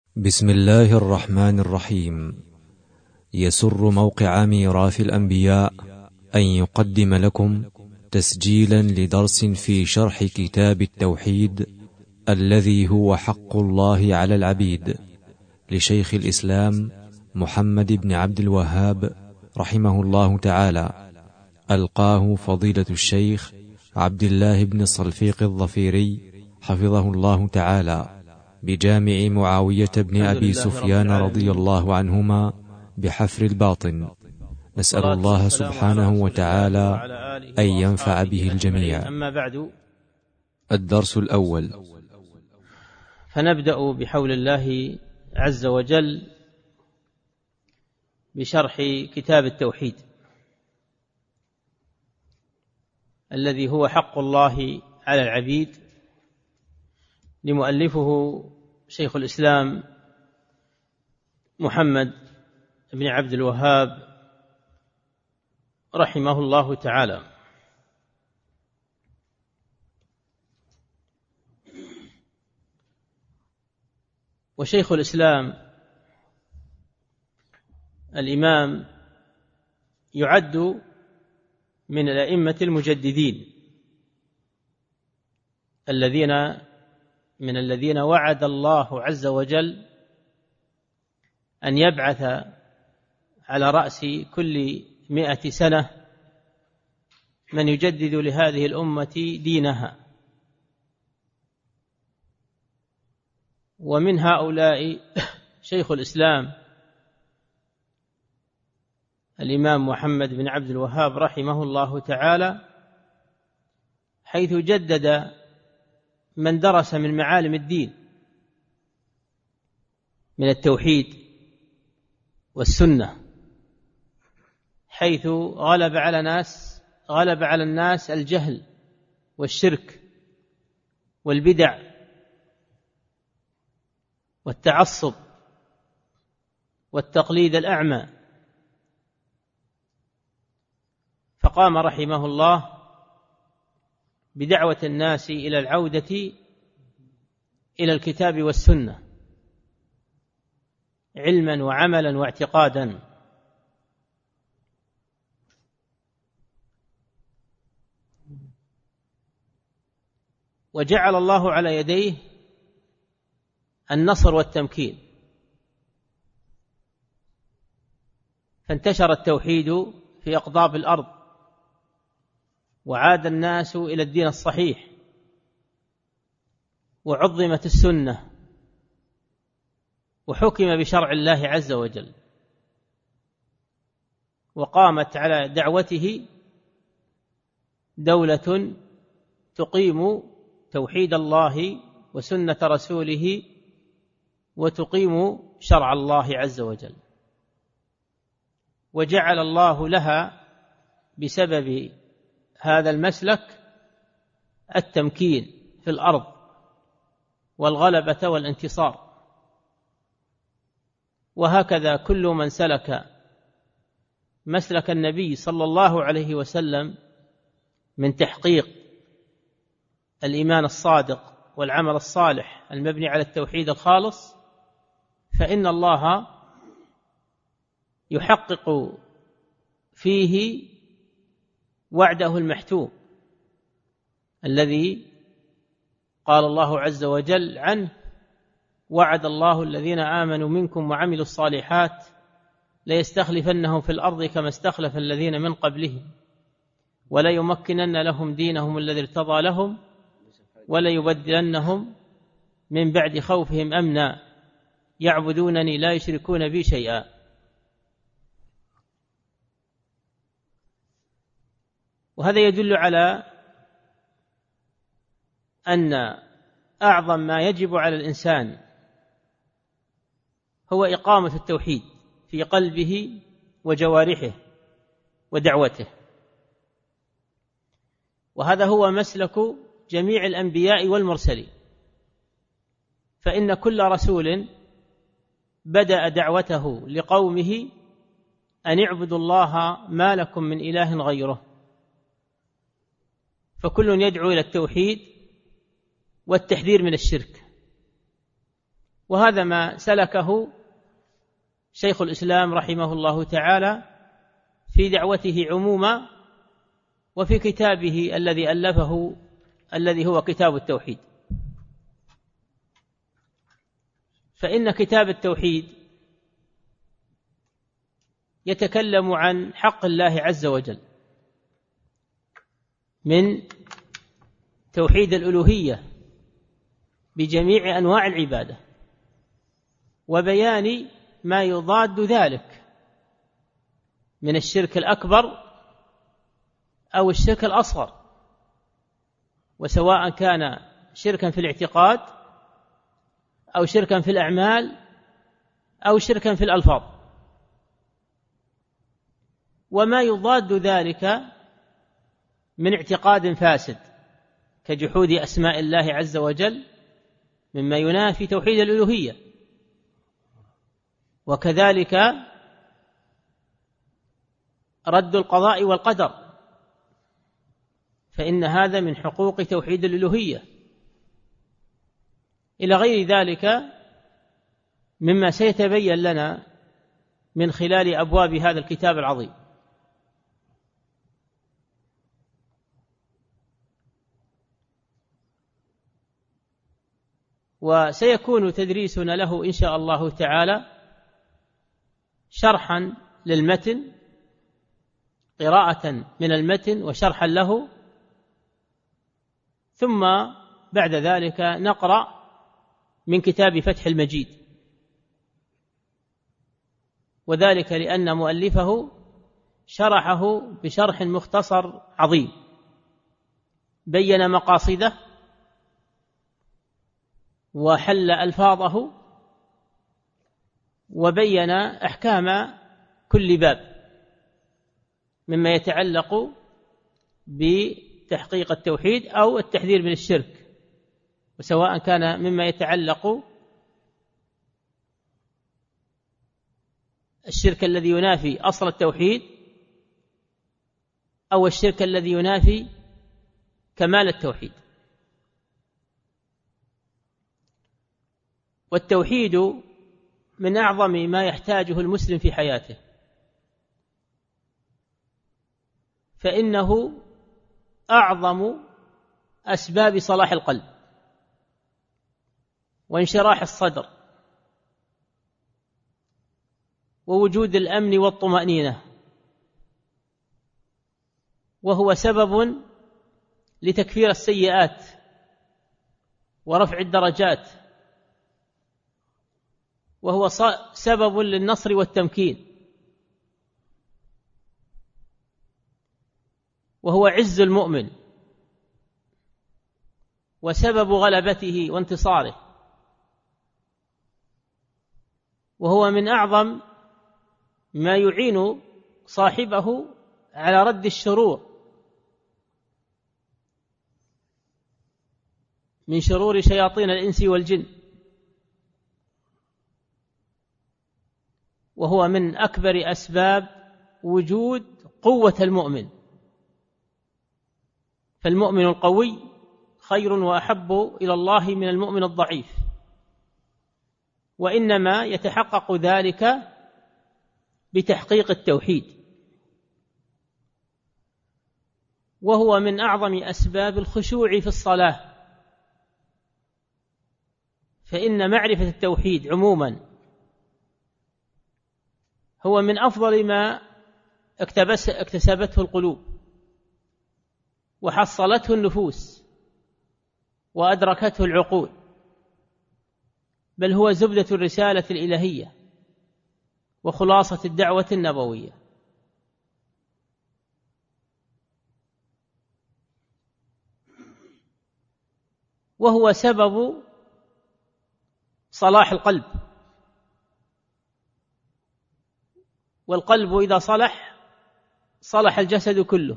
بسم الله الرحمن الرحيم. يسر موقع ميراث الأنبياء أن يقدم لكم تسجيلا لدرس في شرح كتاب التوحيد الذي هو حق الله على العبيد لشيخ الإسلام محمد بن عبد الوهاب رحمه الله تعالى، ألقاه فضيلة الشيخ عبد الله بن الصلفيق الظفيري حفظه الله تعالى بجامع معاوية بن أبي سفيان رضي الله عنهما بحفر الباطن. نسأل الله سبحانه وتعالى أن ينفع به الجميع. أما بعد، الدرس الأول. فنبدأ بحول الله عز وجل بشرح كتاب التوحيد الذي هو حق الله على العبيد، لمؤلفه شيخ الإسلام محمد بن عبد الوهاب رحمه الله تعالى. وشيخ الإسلام الإمام يعد من الأئمة المجددين الذين وعد الله عز وجل أن يبعث على رأس كل 100 سنة من يجدد لهذه الأمة دينها. ومن هؤلاء شيخ الإسلام الإمام محمد بن عبد الوهاب رحمه الله تعالى، حيث جدد من درس من معالم الدين من التوحيد والسنة، حيث غلب على الناس الجهل والشرك والبدع والتعصب والتقليد الأعمى، فقام رحمه الله بدعوة الناس إلى العودة إلى الكتاب والسنة علما وعملا واعتقادا. وجعل الله على يديه النصر والتمكين، فانتشر التوحيد في أقطاب الأرض، وعاد الناس إلى الدين الصحيح، وعظمت السنة، وحكم بشرع الله عز وجل، وقامت على دعوته دولة تقيم توحيد الله وسنة رسوله، وتقيم شرع الله عز وجل. وجعل الله لها بسبب هذا المسلك التمكين في الأرض والغلبة والانتصار. وهكذا كل من سلك مسلك النبي صلى الله عليه وسلم من تحقيق الإيمان الصادق والعمل الصالح المبني على التوحيد الخالص، فإن الله يحقق فيه وعده المحتوم الذي قال الله عز وجل عنه: وعد الله الذين آمنوا منكم وعملوا الصالحات ليستخلفنهم في الأرض كما استخلف الذين من قبلهم وليمكنن لهم دينهم الذي ارتضى لهم وليبدلنهم من بعد خوفهم أمنا يعبدونني لا يشركون بي شيئا. وهذا يدل على أن أعظم ما يجب على الإنسان هو إقامة التوحيد في قلبه وجوارحه ودعوته، وهذا هو مسلك جميع الأنبياء والمرسلين، فإن كل رسول بدأ دعوته لقومه أن اعبدوا الله ما لكم من إله غيره، فكل يدعو إلى التوحيد والتحذير من الشرك. وهذا ما سلكه شيخ الإسلام رحمه الله تعالى في دعوته عموما وفي كتابه الذي ألفه الذي هو كتاب التوحيد. فإن كتاب التوحيد يتكلم عن حق الله عز وجل من توحيد الألوهية بجميع أنواع العبادة، وبيان ما يضاد ذلك من الشرك الأكبر أو الشرك الأصغر، وسواء كان شركا في الاعتقاد أو شركا في الأعمال أو شركا في الألفاظ، وما يضاد ذلك من اعتقاد فاسد كجحود أسماء الله عز وجل مما ينافي توحيد الألوهية، وكذلك رد القضاء والقدر، فإن هذا من حقوق توحيد الألوهية، إلى غير ذلك مما سيتبين لنا من خلال أبواب هذا الكتاب العظيم. وسيكون تدريسنا له إن شاء الله تعالى شرحا للمتن، قراءة من المتن وشرحا له، ثم بعد ذلك نقرأ من كتاب فتح المجيد، وذلك لأن مؤلفه شرحه بشرح مختصر عظيم، بين مقاصده وحل ألفاظه وبين أحكام كل باب مما يتعلق بتحقيق التوحيد أو التحذير من الشرك، وسواء كان مما يتعلق الشرك الذي ينافي أصل التوحيد أو الشرك الذي ينافي كمال التوحيد. والتوحيد من أعظم ما يحتاجه المسلم في حياته، فإنه أعظم أسباب صلاح القلب وانشراح الصدر ووجود الأمن والطمأنينة، وهو سبب لتكفير السيئات ورفع الدرجات، وهو سبب للنصر والتمكين، وهو عز المؤمن وسبب غلبته وانتصاره، وهو من أعظم ما يعين صاحبه على رد الشرور من شرور شياطين الإنس والجن، وهو من أكبر أسباب وجود قوة المؤمن، فالمؤمن القوي خير وأحب إلى الله من المؤمن الضعيف، وإنما يتحقق ذلك بتحقيق التوحيد، وهو من أعظم أسباب الخشوع في الصلاة، فإن معرفة التوحيد عموما هو من أفضل ما اكتسبته القلوب وحصلته النفوس وأدركته العقول، بل هو زبدة الرسالة الإلهية وخلاصة الدعوة النبوية. وهو سبب صلاح القلب، والقلب إذا صلح صلح الجسد كله،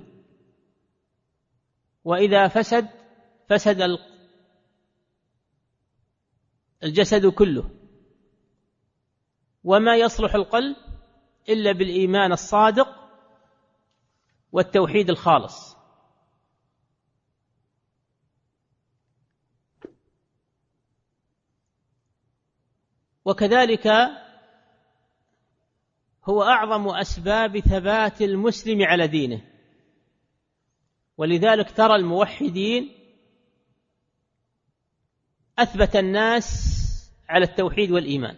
وإذا فسد الجسد كله، وما يصلح القلب إلا بالإيمان الصادق والتوحيد الخالص. وكذلك هو أعظم أسباب ثبات المسلم على دينه. ولذلك ترى الموحدين أثبت الناس على التوحيد والإيمان،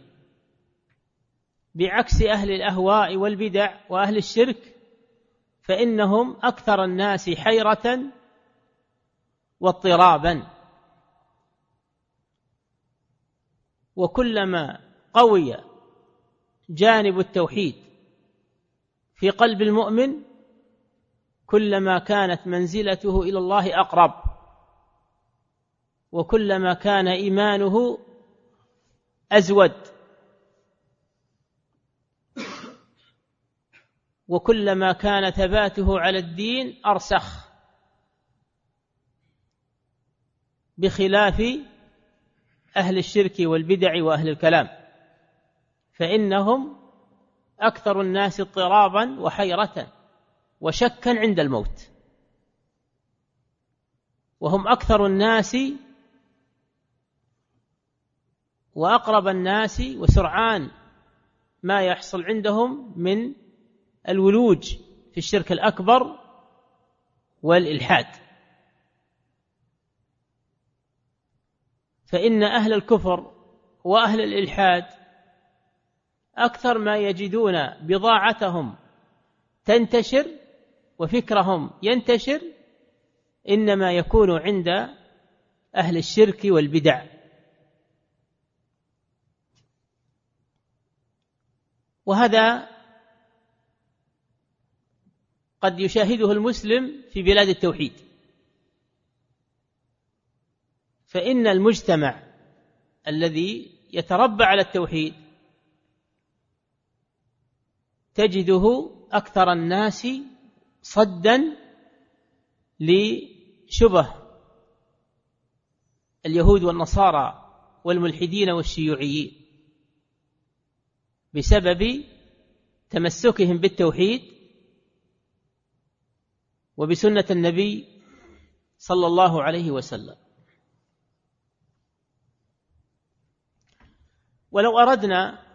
بعكس أهل الأهواء والبدع وأهل الشرك، فإنهم أكثر الناس حيرة واضطرابا. وكلما قوي جانب التوحيد في قلب المؤمن كلما كانت منزلته إلى الله أقرب، وكلما كان إيمانه أزود، وكلما كان ثباته على الدين أرسخ، بخلاف أهل الشرك والبدع وأهل الكلام، فإنهم أكثر الناس اضطرابا وحيرة وشكا عند الموت، وهم أكثر الناس وأقرب الناس وسرعان ما يحصل عندهم من الولوج في الشرك الأكبر والإلحاد. فإن أهل الكفر وأهل الإلحاد أكثر ما يجدون بضاعتهم تنتشر وفكرهم ينتشر إنما يكون عند أهل الشرك والبدع. وهذا قد يشاهده المسلم في بلاد التوحيد، فإن المجتمع الذي يتربى على التوحيد تجده أكثر الناس صدا لشبه اليهود والنصارى والملحدين والشيوعيين، بسبب تمسكهم بالتوحيد وبسنة النبي صلى الله عليه وسلم. ولو أردنا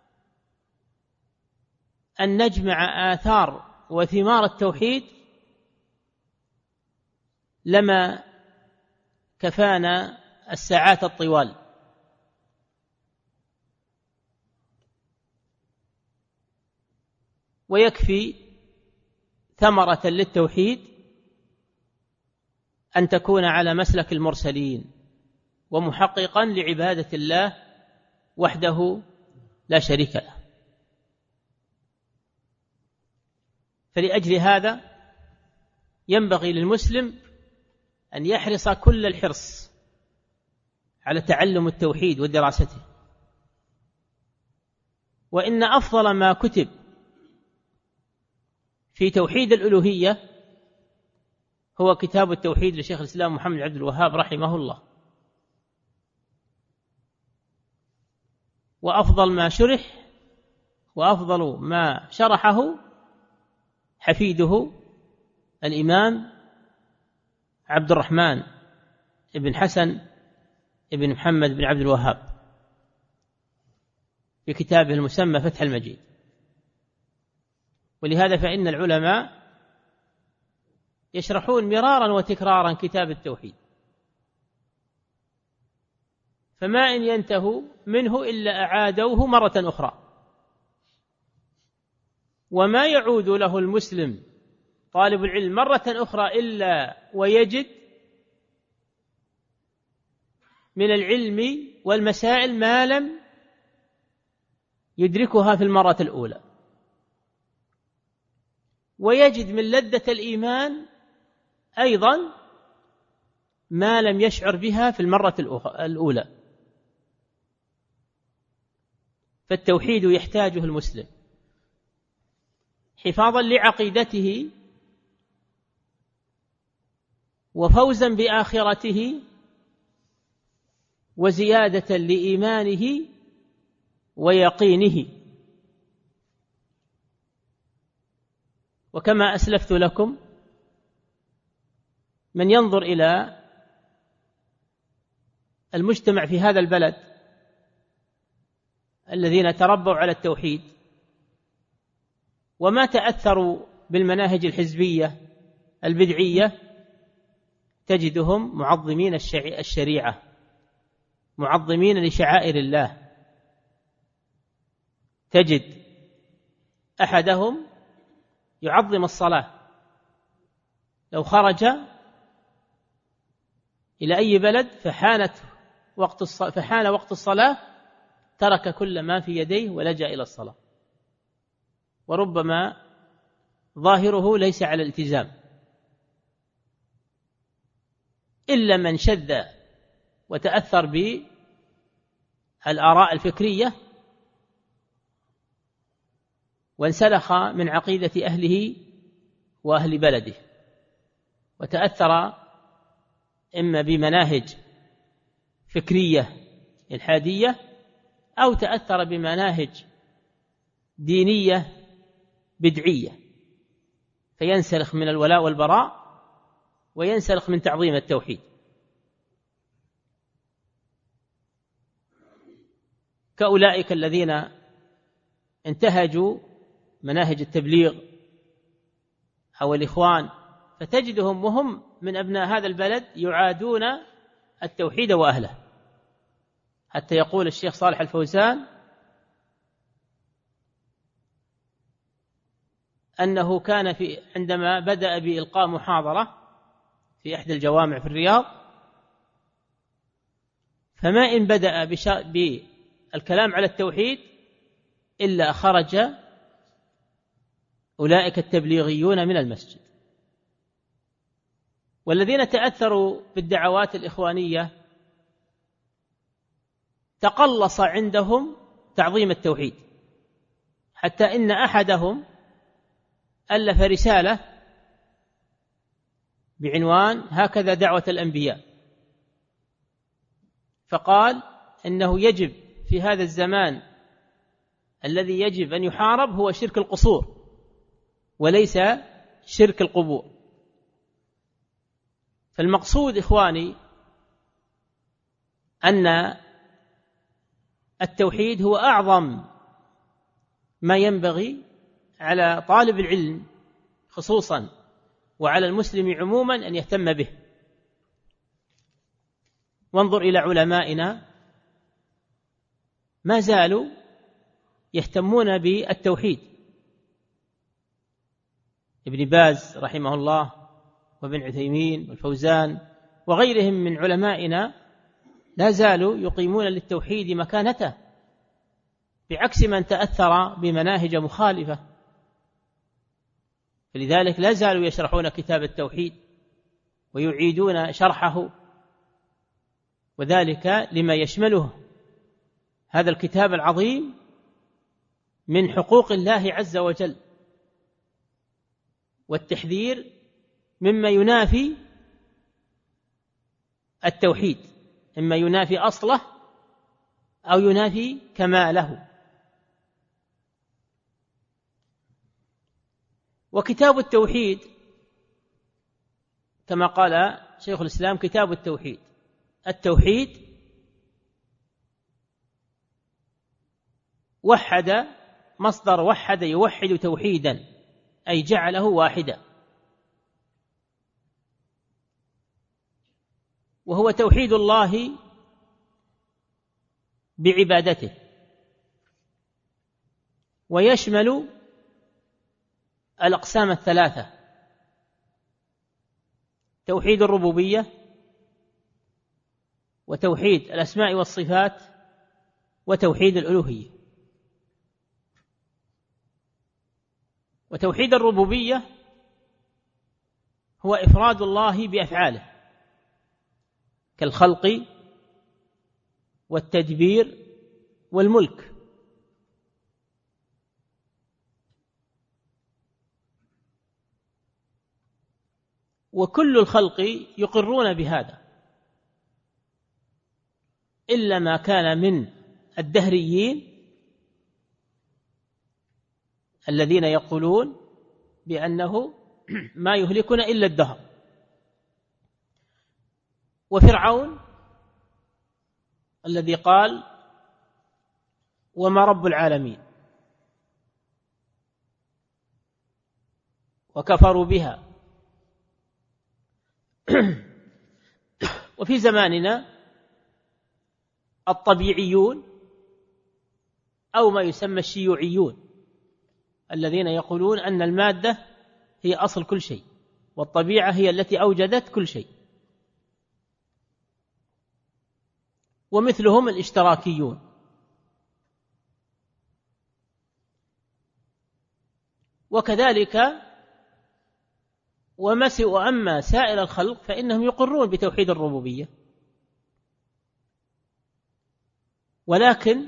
أن نجمع آثار وثمار التوحيد لما كفانا الساعات الطوال، ويكفي ثمرة للتوحيد أن تكون على مسلك المرسلين ومحققا لعبادة الله وحده لا شريك له. فلأجل هذا ينبغي للمسلم أن يحرص كل الحرص على تعلم التوحيد ودراسته. وإن أفضل ما كتب في توحيد الألوهية هو كتاب التوحيد لشيخ الإسلام محمد عبد الوهاب رحمه الله، وأفضل ما شرح وأفضل ما شرحه حفيده الإمام عبد الرحمن بن حسن بن محمد بن عبد الوهاب في كتابه المسمى فتح المجيد. ولهذا فإن العلماء يشرحون مرارا وتكرارا كتاب التوحيد، فما إن ينتهوا منه إلا أعادوه مرة أخرى. وما يعود له المسلم طالب العلم مرة أخرى إلا ويجد من العلم والمسائل ما لم يدركها في المرة الأولى، ويجد من لذة الإيمان أيضا ما لم يشعر بها في المرة الأولى. فالتوحيد يحتاجه المسلم حفاظا لعقيدته وفوزا بآخرته وزيادة لإيمانه ويقينه. وكما أسلفت لكم، من ينظر إلى المجتمع في هذا البلد الذين تربوا على التوحيد وما تأثروا بالمناهج الحزبية البدعية تجدهم معظمين الشريعة، معظمين لشعائر الله. تجد أحدهم يعظم الصلاة، لو خرج إلى أي بلد فحان وقت الصلاة ترك كل ما في يديه ولجأ إلى الصلاة، وربما ظاهره ليس على الالتزام، إلا من شذ وتأثر بالآراء الفكرية وانسلخ من عقيدة أهله وأهل بلده، وتأثر إما بمناهج فكرية إلحادية أو تأثر بمناهج دينية بدعية، فينسلخ من الولاء والبراء وينسلخ من تعظيم التوحيد. كأولئك الذين انتهجوا مناهج التبليغ أو الإخوان، فتجدهم وهم من أبناء هذا البلد يعادون التوحيد وأهله، حتى يقول الشيخ صالح الفوزان أنه كان عندما بدأ بإلقاء محاضرة في إحدى الجوامع في الرياض، فما إن بدأ بالكلام على التوحيد إلا خرج أولئك التبليغيون من المسجد. والذين تأثروا بالدعوات الإخوانية تقلص عندهم تعظيم التوحيد، حتى إن أحدهم ألف رسالة بعنوان هكذا دعوة الأنبياء، فقال إنه يجب في هذا الزمان الذي يجب أن يحارب هو شرك القصور وليس شرك القبور. فالمقصود إخواني أن التوحيد هو أعظم ما ينبغي على طالب العلم خصوصا وعلى المسلم عموما أن يهتم به. وانظر إلى علمائنا ما زالوا يهتمون بالتوحيد، ابن باز رحمه الله وابن عثيمين والفوزان وغيرهم من علمائنا لا زالوا يقيمون للتوحيد مكانته، بعكس من تأثر بمناهج مخالفة. فلذلك لا زالوا يشرحون كتاب التوحيد ويعيدون شرحه، وذلك لما يشمله هذا الكتاب العظيم من حقوق الله عز وجل، والتحذير مما ينافي التوحيد، إما ينافي أصله أو ينافي كماله. وكتاب التوحيد كما قال شيخ الإسلام كتاب التوحيد، التوحيد وحد، مصدر وحد يوحد توحيدا أي جعله واحدا، وهو توحيد الله بعبادته، ويشمل الأقسام الثلاثة: توحيد الربوبية، وتوحيد الأسماء والصفات، وتوحيد الألوهية. وتوحيد الربوبية هو إفراد الله بأفعاله كالخلق والتدبير والملك. وكل الخلق يقرون بهذا إلا ما كان من الدهريين الذين يقولون بأنه ما يهلكنا إلا الدهر. وفرعون الذي قال وما رب العالمين، وكفروا بها. وفي زماننا الطبيعيون أو ما يسمى الشيوعيون الذين يقولون أن المادة هي أصل كل شيء والطبيعة هي التي أوجدت كل شيء، ومثلهم الاشتراكيون. وكذلك وأما سائر الخلق فإنهم يقرون بتوحيد الربوبية، ولكن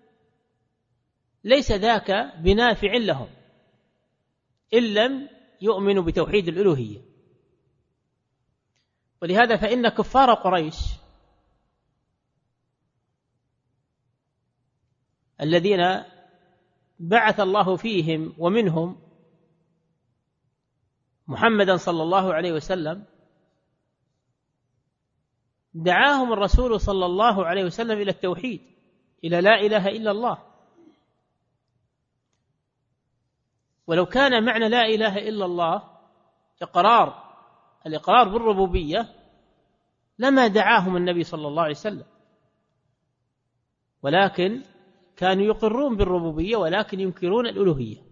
ليس ذاك بنافع لهم إن لم يؤمنوا بتوحيد الألوهية. ولهذا فإن كفار قريش الذين بعث الله فيهم ومنهم محمدا صلى الله عليه وسلم دعاهم الرسول صلى الله عليه وسلم إلى التوحيد، إلى لا إله إلا الله. ولو كان معنى لا إله إلا الله الإقرار بالربوبية لما دعاهم النبي صلى الله عليه وسلم، ولكن كانوا يقرون بالربوبية ولكن ينكرون الألوهية.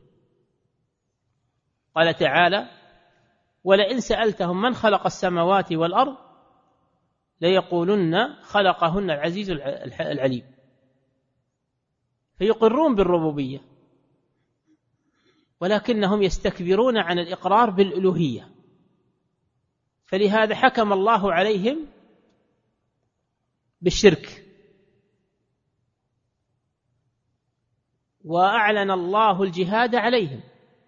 قال تعالى: ولئن سألتهم من خلق السماوات والأرض ليقولن خلقهن العزيز العليم. فيقرون بالربوبية ولكنهم يستكبرون عن الإقرار بالألوهية، فلهذا حكم الله عليهم بالشرك، وأعلن الله الجهاد عليهم،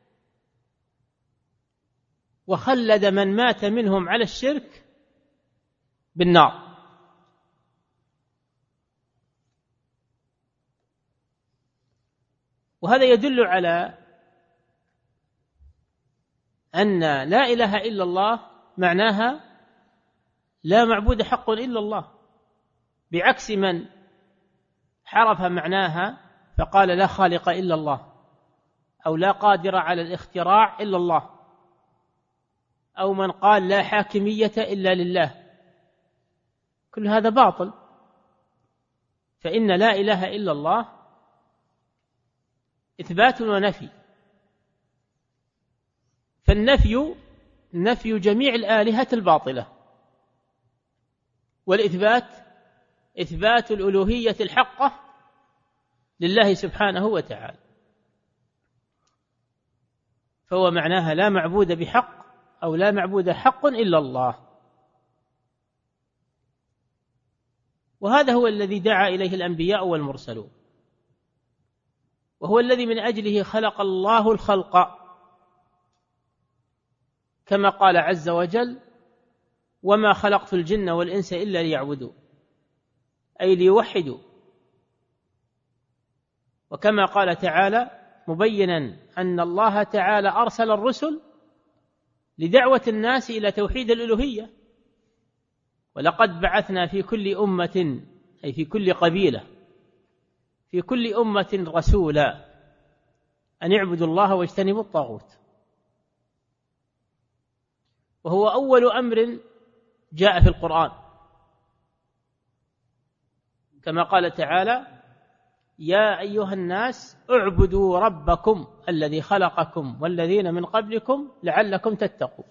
وخلد من مات منهم على الشرك بالنار. وهذا يدل على أن لا إله إلا الله معناها لا معبود حق إلا الله، بعكس من حرف معناها فقال لا خالق إلا الله، أو لا قادر على الاختراع إلا الله، أو من قال لا حاكمية إلا لله. كل هذا باطل، فإن لا إله إلا الله إثبات ونفي. فالنفي نفي جميع الآلهة الباطلة، والإثبات إثبات الألوهية الحقة لله سبحانه وتعالى. فهو معناها لا معبود بحق أو لا معبود حق إلا الله. وهذا هو الذي دعا إليه الأنبياء والمرسلون، وهو الذي من أجله خلق الله الخلق، كما قال عز وجل: وما خلقت الجن والإنس إلا ليعبدوا، أي ليوحدوا. وكما قال تعالى مبينا أن الله تعالى أرسل الرسل لدعوة الناس إلى توحيد الألوهية: ولقد بعثنا في كل أمة، أي في كل قبيلة، في كل أمة رسولا أن اعبدوا الله واجتنبوا الطاغوت. وهو أول أمر جاء في القرآن، كما قال تعالى: يا أيها الناس اعبدوا ربكم الذي خلقكم والذين من قبلكم لعلكم تتقون.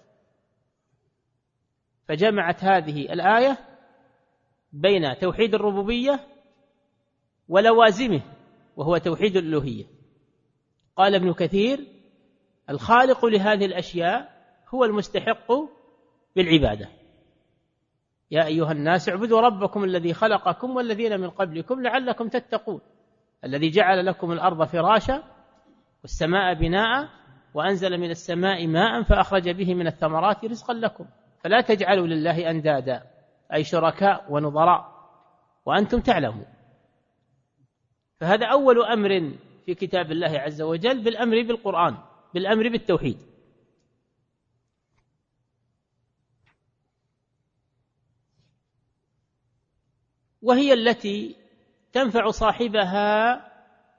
فجمعت هذه الآية بين توحيد الربوبية ولوازمه، وهو توحيد الألوهية. قال ابن كثير: الخالق لهذه الأشياء هو المستحق بالعبادة. يا أيها الناس اعبدوا ربكم الذي خلقكم والذين من قبلكم لعلكم تتقون، الذي جعل لكم الأرض فراشا والسماء بناء وأنزل من السماء ماء فأخرج به من الثمرات رزقا لكم فلا تجعلوا لله أندادا، أي شركاء ونظراء، وأنتم تعلمون. فهذا أول أمر في كتاب الله عز وجل بالأمر بالقرآن، بالأمر بالتوحيد. وهي التي تنفع صاحبها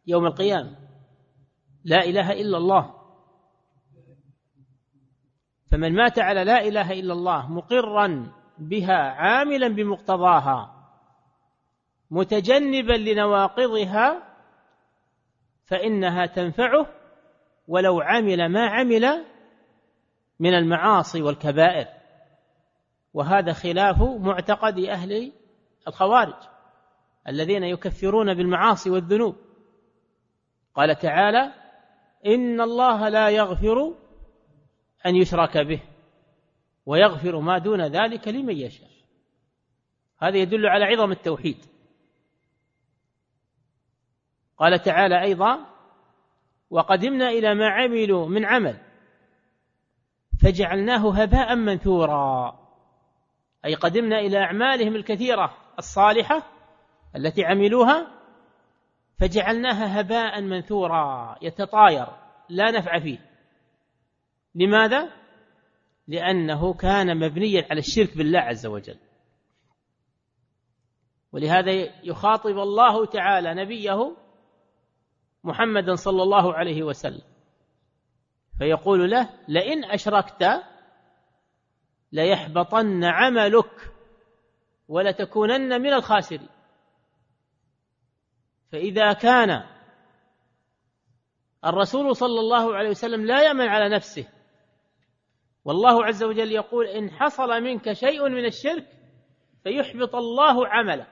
يوم القيامة، لا إله إلا الله. فمن مات على لا إله إلا الله مقرا بها عاملا بمقتضاها متجنبا لنواقضها فإنها تنفعه ولو عمل ما عمل من المعاصي والكبائر، وهذا خلاف معتقد أهل الخوارج الذين يكفرون بالمعاصي والذنوب. قال تعالى: إن الله لا يغفر أن يشرك به ويغفر ما دون ذلك لمن يشاء. هذا يدل على عظم التوحيد. قال تعالى أيضا: وقدمنا إلى ما عملوا من عمل فجعلناه هباء منثورا، أي قدمنا إلى أعمالهم الكثيرة الصالحة التي عملوها فجعلناها هباء منثورا يتطاير لا نفع فيه. لماذا؟ لأنه كان مبنيا على الشرك بالله عز وجل. ولهذا يخاطب الله تعالى نبيه محمدا صلى الله عليه وسلم فيقول له: لئن أشركت ليحبطن عملك ولتكونن من الخاسرين. فإذا كان الرسول صلى الله عليه وسلم لا يأمن على نفسه، والله عز وجل يقول: إن حصل منك شيء من الشرك فيحبط الله عملك.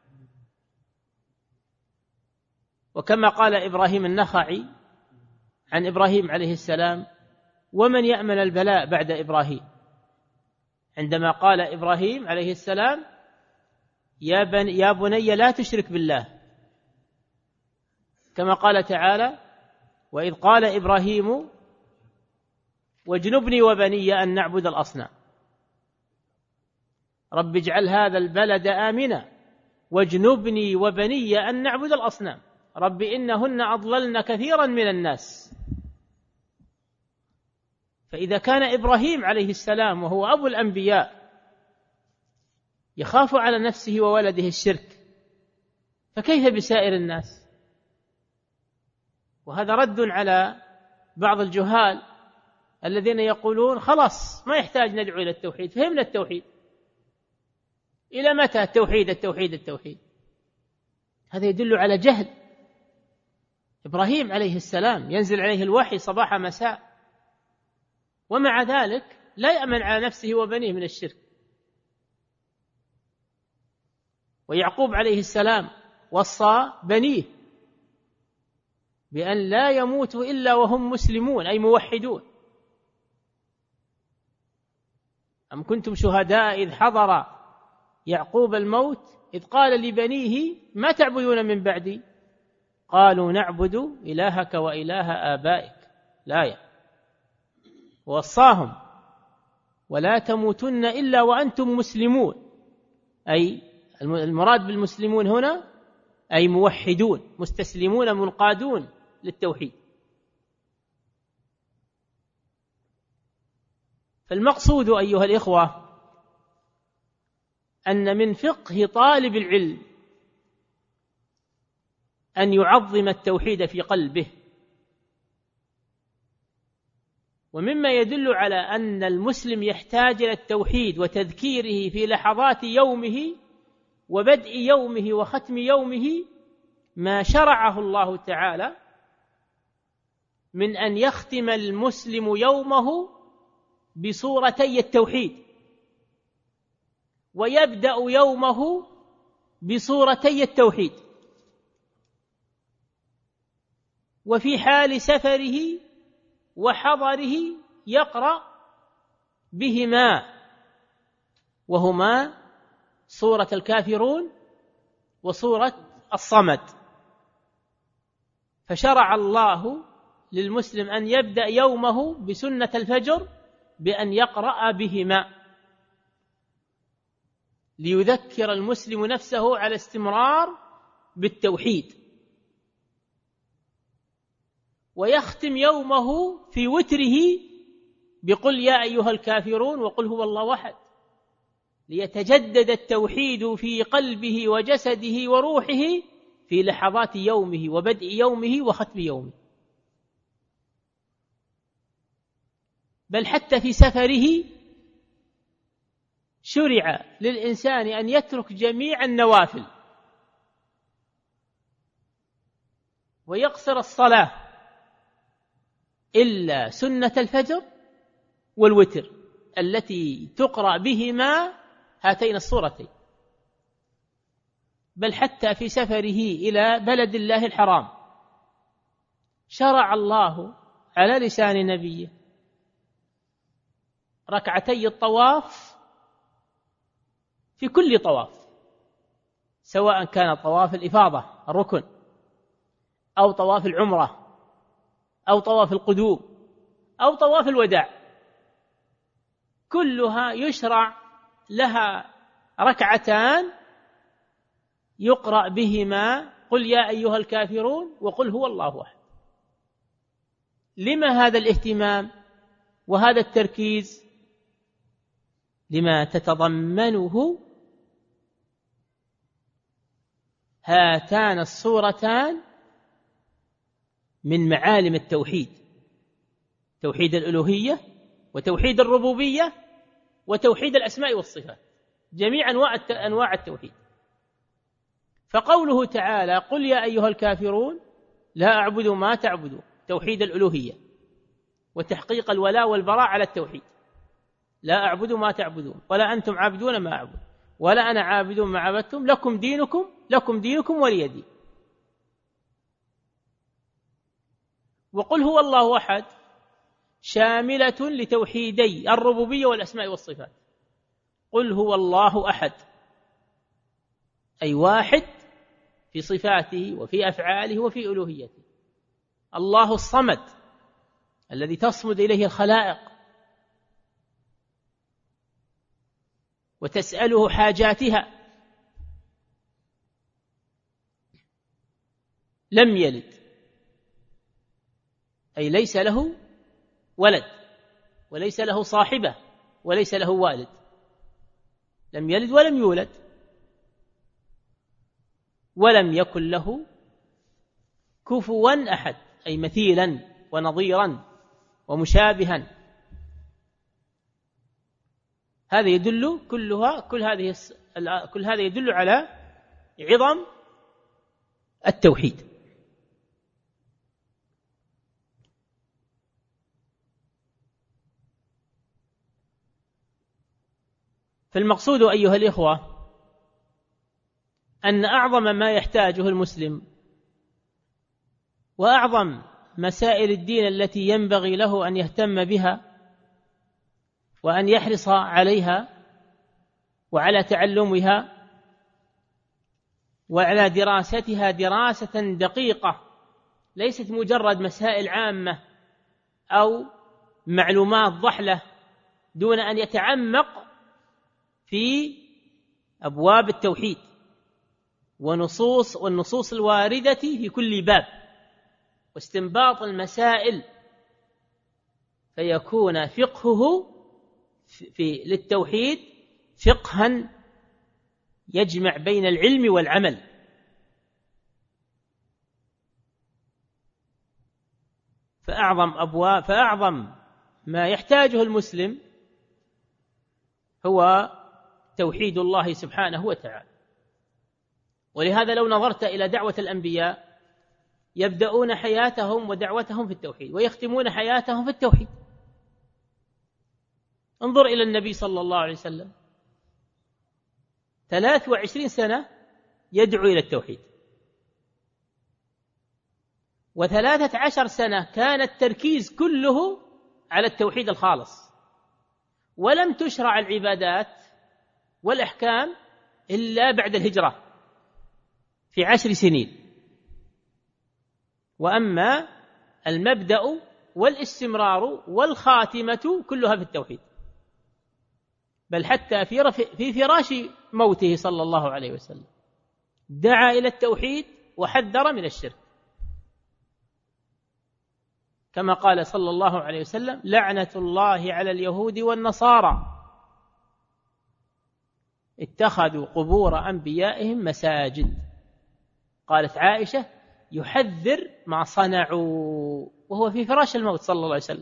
وكما قال إبراهيم النخعي عن إبراهيم عليه السلام: ومن يأمن البلاء بعد إبراهيم، عندما قال إبراهيم عليه السلام: يا بني لا تشرك بالله، كما قال تعالى: وإذ قال إبراهيم واجنبني وبني أن نعبد الأصنام. رب اجعل هذا البلد آمنا واجنبني وبني أن نعبد الأصنام رب إنهن أضللن كثيرا من الناس. فإذا كان إبراهيم عليه السلام وهو أبو الأنبياء يخاف على نفسه وولده الشرك، فكيف بسائر الناس؟ وهذا رد على بعض الجهال الذين يقولون: خلاص ما يحتاج ندعو إلى التوحيد، فهمنا التوحيد، إلى متى التوحيد التوحيد التوحيد؟ هذا يدل على جهل. إبراهيم عليه السلام ينزل عليه الوحي صباح مساء، ومع ذلك لا يأمن على نفسه وبنيه من الشرك. ويعقوب عليه السلام وصى بنيه بأن لا يموتوا إلا وهم مسلمون أي موحدون. أم كنتم شهداء إذ حضر يعقوب الموت إذ قال لبنيه ما تعبدون من بعدي قالوا نعبد إلهك وإله آبائك. الآية. ووصاهم ولا تموتن إلا وأنتم مسلمون، أي المراد بالمسلمون هنا أي موحدون مستسلمون منقادون للتوحيد. فالمقصود أيها الإخوة أن من فقه طالب العلم أن يعظم التوحيد في قلبه. ومما يدل على أن المسلم يحتاج إلى التوحيد وتذكيره في لحظات يومه وبدء يومه وختم يومه ما شرعه الله تعالى من أن يختم المسلم يومه بصورتي التوحيد، ويبدأ يومه بصورتي التوحيد، وفي حال سفره وحضره يقرأ بهما، وهما سورة الكافرون وسورة الصمد. فشرع الله للمسلم أن يبدأ يومه بسنة الفجر بأن يقرأ بهما ليذكر المسلم نفسه على استمرار بالتوحيد، ويختم يومه في وتره بقل يا أيها الكافرون وقل هو الله أحد، ليتجدد التوحيد في قلبه وجسده وروحه في لحظات يومه وبدء يومه وختم يومه، بل حتى في سفره شرع للإنسان أن يترك جميع النوافل ويقصر الصلاة إلا سنة الفجر والوتر التي تقرأ بهما هاتين الصورتين. بل حتى في سفره إلى بلد الله الحرام شرع الله على لسان نبيه ركعتي الطواف في كل طواف، سواء كان طواف الإفاضة الركن أو طواف العمرة أو طواف القدوم أو طواف الوداع، كلها يشرع لها ركعتان يقرأ بهما قل يا أيها الكافرون وقل هو الله أحد. لما هذا الاهتمام وهذا التركيز؟ لما تتضمنه هاتان الصورتان من معالم التوحيد، توحيد الألوهية وتوحيد الربوبية وتوحيد الأسماء والصفات، جميع أنواع التوحيد. فقوله تعالى قل يا أيها الكافرون لا أعبد ما تعبدون، توحيد الألوهية وتحقيق الولاء والبراء على التوحيد، لا أعبد ما تعبدون ولا أنتم عابدون ما أعبد ولا أنا عابد ما عبدتم لكم دينكم ولي دين. وقل هو الله أحد شاملة لتوحيدي الربوبية والأسماء والصفات. قل هو الله أحد أي واحد في صفاته وفي أفعاله وفي ألوهيته، الله الصمد الذي تصمد إليه الخلائق وتسأله حاجاتها، لم يلد أي ليس له ولد وليس له صاحبة وليس له والد، لم يلد ولم يولد، ولم يكن له كفوا أحد أي مثيلا ونظيرا ومشابها. هذا يدل كل هذا يدل على عظم التوحيد. فالمقصود أيها الإخوة أن أعظم ما يحتاجه المسلم وأعظم مسائل الدين التي ينبغي له أن يهتم بها وأن يحرص عليها وعلى تعلمها وعلى دراستها دراسة دقيقة، ليست مجرد مسائل عامة أو معلومات ضحلة دون أن يتعمق في أبواب التوحيد والنصوص الواردة في كل باب، واستنباط المسائل، فيكون فقهه للتوحيد فقها يجمع بين العلم والعمل. فأعظم ما يحتاجه المسلم هو توحيد الله سبحانه وتعالى. ولهذا لو نظرت إلى دعوة الأنبياء يبدأون حياتهم ودعوتهم في التوحيد ويختمون حياتهم في التوحيد. انظر إلى النبي صلى الله عليه وسلم 23 سنة يدعو إلى التوحيد، و13 سنة كان التركيز كله على التوحيد الخالص، ولم تشرع العبادات والأحكام إلا بعد الهجرة في 10 سنين. وأما المبدأ والاستمرار والخاتمة كلها في التوحيد، بل حتى في فراش موته صلى الله عليه وسلم دعا إلى التوحيد وحذر من الشرك، كما قال صلى الله عليه وسلم لعنة الله على اليهود والنصارى اتخذوا قبور أنبيائهم مساجد. قالت عائشة: يحذر ما صنعوا وهو في فراش الموت صلى الله عليه وسلم.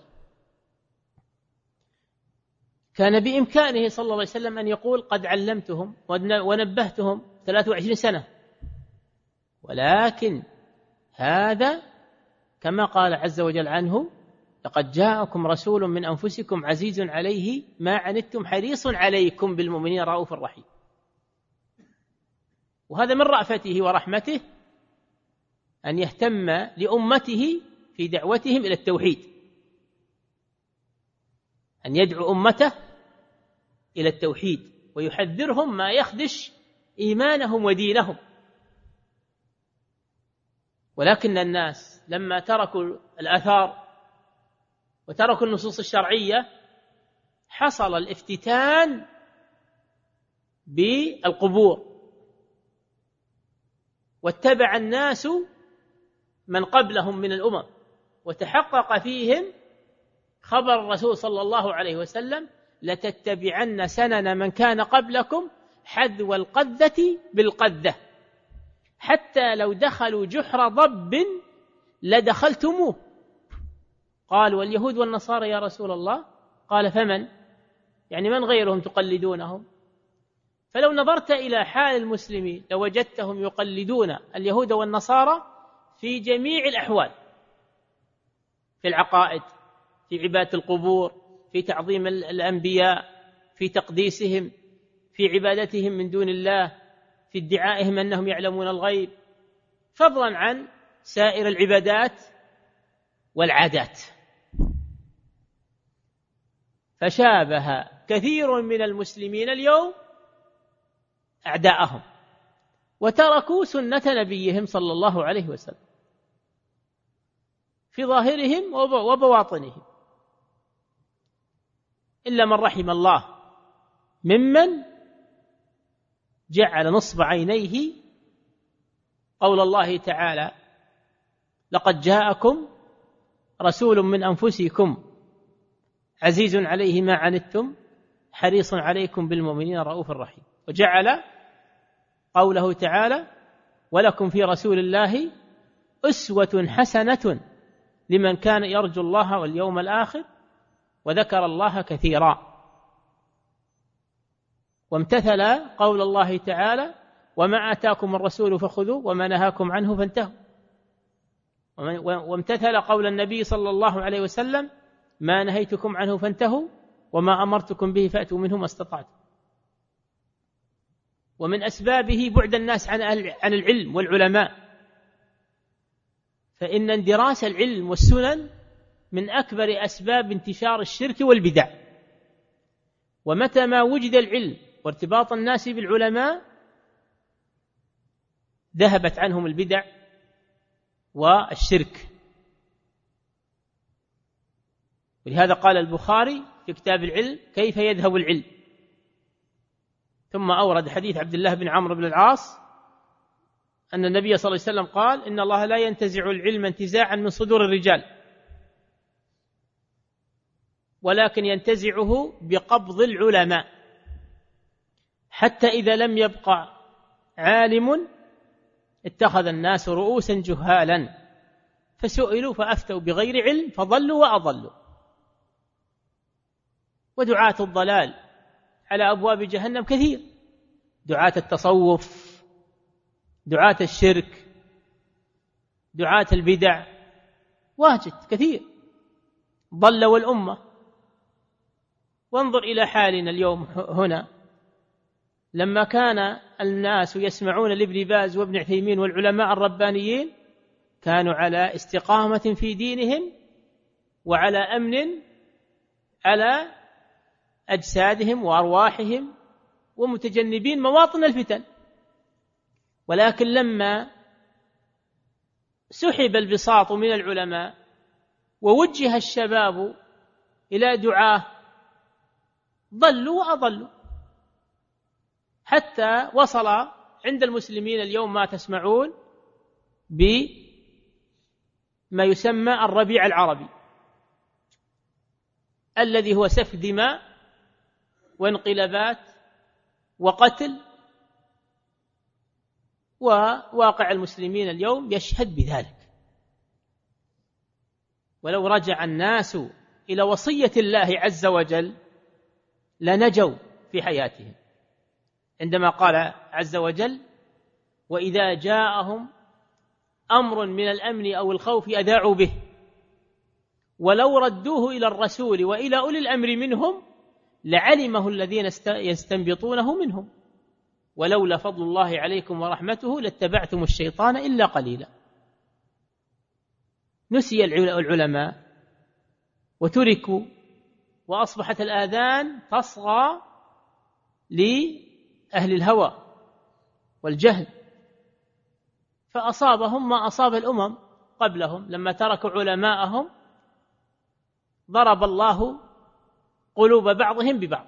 كان بإمكانه صلى الله عليه وسلم أن يقول: قد علمتهم ونبهتهم 23 سنة، ولكن هذا كما قال عز وجل عنه: لقد جاءكم رسول من أنفسكم عزيز عليه ما عنتم حريص عليكم بالمؤمنين رؤوف رحيم. وهذا من رأفته ورحمته أن يهتم لأمته في دعوتهم إلى التوحيد، أن يدعو أمته إلى التوحيد ويحذرهم ما يخدش إيمانهم ودينهم. ولكن الناس لما تركوا الآثار وتركوا النصوص الشرعية حصل الافتتان بالقبور، واتبع الناس من قبلهم من الأمم، وتحقق فيهم خبر الرسول صلى الله عليه وسلم: لتتبعن سنن من كان قبلكم حذو القذة بالقذة، حتى لو دخلوا جحر ضب لدخلتموه. قال: واليهود والنصارى يا رسول الله؟ قال: فمن؟ يعني من غيرهم تقلدونهم؟ فلو نظرت إلى حال المسلمين لوجدتهم يقلدون اليهود والنصارى في جميع الأحوال، في العقائد، في عبادة القبور، في تعظيم الأنبياء، في تقديسهم، في عبادتهم من دون الله، في ادعائهم أنهم يعلمون الغيب، فضلا عن سائر العبادات والعادات. فشابه كثير من المسلمين اليوم أعداءهم وتركوا سنة نبيهم صلى الله عليه وسلم في ظاهرهم وبواطنهم، إلا من رحم الله ممن جعل نصب عينيه قول الله تعالى: لقد جاءكم رسول من أنفسكم عزيز عليه ما عنتم حريص عليكم بالمؤمنين رؤوف رحيم. وجعل قوله تعالى: ولكم في رسول الله أسوة حسنة لمن كان يرجو الله واليوم الآخر وذكر الله كثيرا. وامتثل قول الله تعالى: وما آتاكم الرسول فخذوه وما نهاكم عنه فانتهوا. وامتثل قول النبي صلى الله عليه وسلم: ما نهيتكم عنه فانتهوا وما أمرتكم به فأتوا منه ما استطعتم. ومن أسبابه بعد الناس عن العلم والعلماء، فإن اندراس العلم والسنن من أكبر أسباب انتشار الشرك والبدع. ومتى ما وجد العلم وارتباط الناس بالعلماء ذهبت عنهم البدع والشرك. ولهذا قال البخاري في كتاب العلم: كيف يذهب العلم؟ ثم أورد حديث عبد الله بن عمرو بن العاص أن النبي صلى الله عليه وسلم قال: إن الله لا ينتزع العلم انتزاعا من صدور الرجال، ولكن ينتزعه بقبض العلماء، حتى إذا لم يبقى عالم اتخذ الناس رؤوسا جهالا فسئلوا فأفتوا بغير علم فضلوا وأضلوا. ودعاة الضلال على أبواب جهنم كثير: دعاة التصوف، دعاة الشرك، دعاة البدع، واجد كثير ضلوا الأمة. وانظر إلى حالنا اليوم هنا، لما كان الناس يسمعون لابن باز وابن عثيمين والعلماء الربانيين كانوا على استقامة في دينهم وعلى أمن على أجسادهم وأرواحهم ومتجنبين مواطن الفتن. ولكن لما سحب البساط من العلماء ووجه الشباب إلى دعاه ضلوا وأضلوا، حتى وصل عند المسلمين اليوم ما تسمعون بما يسمى الربيع العربي، الذي هو سفك دماء وانقلابات وقتل وواقع المسلمين اليوم يشهد بذلك. ولو رجع الناس إلى وصية الله عز وجل لنجوا في حياتهم، عندما قال عز وجل: وإذا جاءهم أمر من الأمن أو الخوف أذاعوا به ولو ردوه إلى الرسول وإلى أولي الأمر منهم لعلمه الذين يستنبطونه منهم ولولا فضل الله عليكم ورحمته لاتبعتم الشيطان إلا قليلا. نسي العلماء وتركوا، وأصبحت الآذان تصغى لأهل الهوى والجهل، فأصابهم ما أصاب الأمم قبلهم لما تركوا علماءهم ضرب الله قلوب بعضهم ببعض.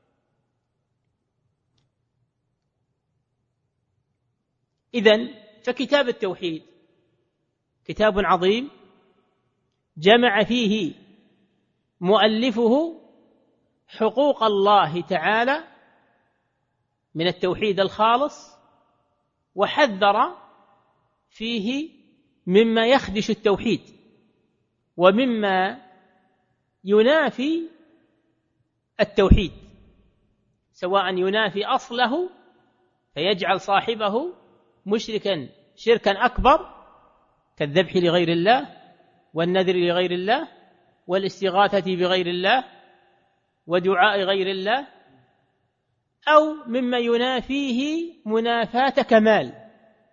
إذن فكتاب التوحيد كتاب عظيم جمع فيه مؤلفه حقوق الله تعالى من التوحيد الخالص، وحذر فيه مما يخدش التوحيد ومما ينافي التوحيد، سواء ينافي أصله فيجعل صاحبه مشركا شركا أكبر كالذبح لغير الله والنذر لغير الله والاستغاثة بغير الله ودعاء غير الله، أو مما ينافيه منافاة كمال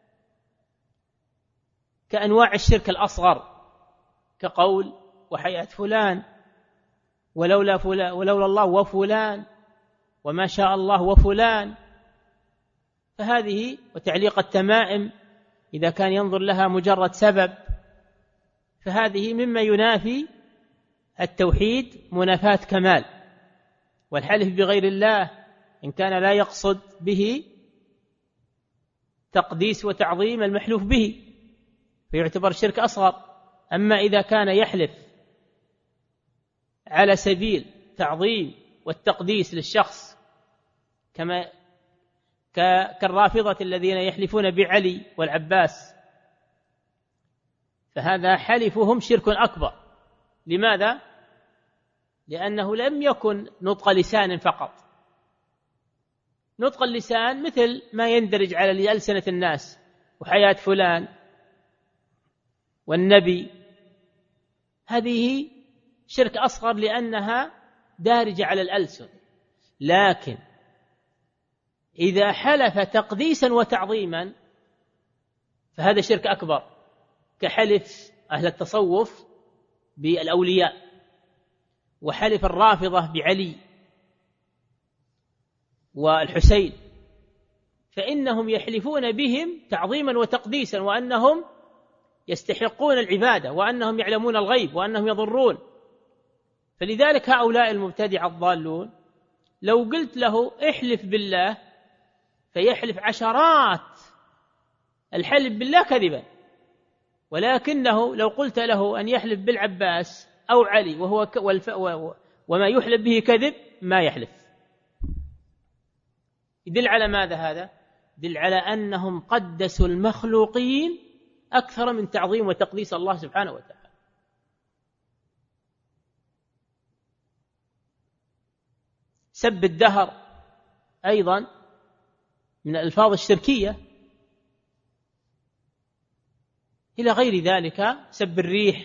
كأنواع الشرك الأصغر كقول وحياة فلان ولولا الله وفلان وما شاء الله وفلان، فهذه وتعليق التمائم إذا كان ينظر لها مجرد سبب، فهذه مما ينافي التوحيد منافاة كمال. والحلف بغير الله إن كان لا يقصد به تقديس وتعظيم المحلوف به فيعتبر شرك أصغر. أما إذا كان يحلف على سبيل تعظيم والتقديس للشخص كالرافضة الذين يحلفون بعلي والعباس، فهذا حلفهم شرك أكبر. لماذا؟ لأنه لم يكن نطق لسان فقط. نطق اللسان مثل ما يندرج على ألسنة الناس وحياة فلان والنبي، هذه شرك أصغر لأنها دارجة على الألسن. لكن إذا حلف تقديسا وتعظيما فهذا شرك أكبر، كحلف أهل التصوف بالأولياء وحلف الرافضة بعلي والحسين، فإنهم يحلفون بهم تعظيما وتقديسا وأنهم يستحقون العبادة وأنهم يعلمون الغيب وأنهم يضرون. فلذلك هؤلاء المبتدعة الضالون لو قلت له احلف بالله فيحلف عشرات الحلف بالله كذبا، ولكنه لو قلت له أن يحلف بالعباس أو علي وما يحلف به كذب ما يحلف. يدل على ماذا هذا؟ يدل على أنهم قدسوا المخلوقين أكثر من تعظيم وتقديس الله سبحانه وتعالى. سب الدهر أيضا من الألفاظ الشركية، إلى غير ذلك، سب الريح،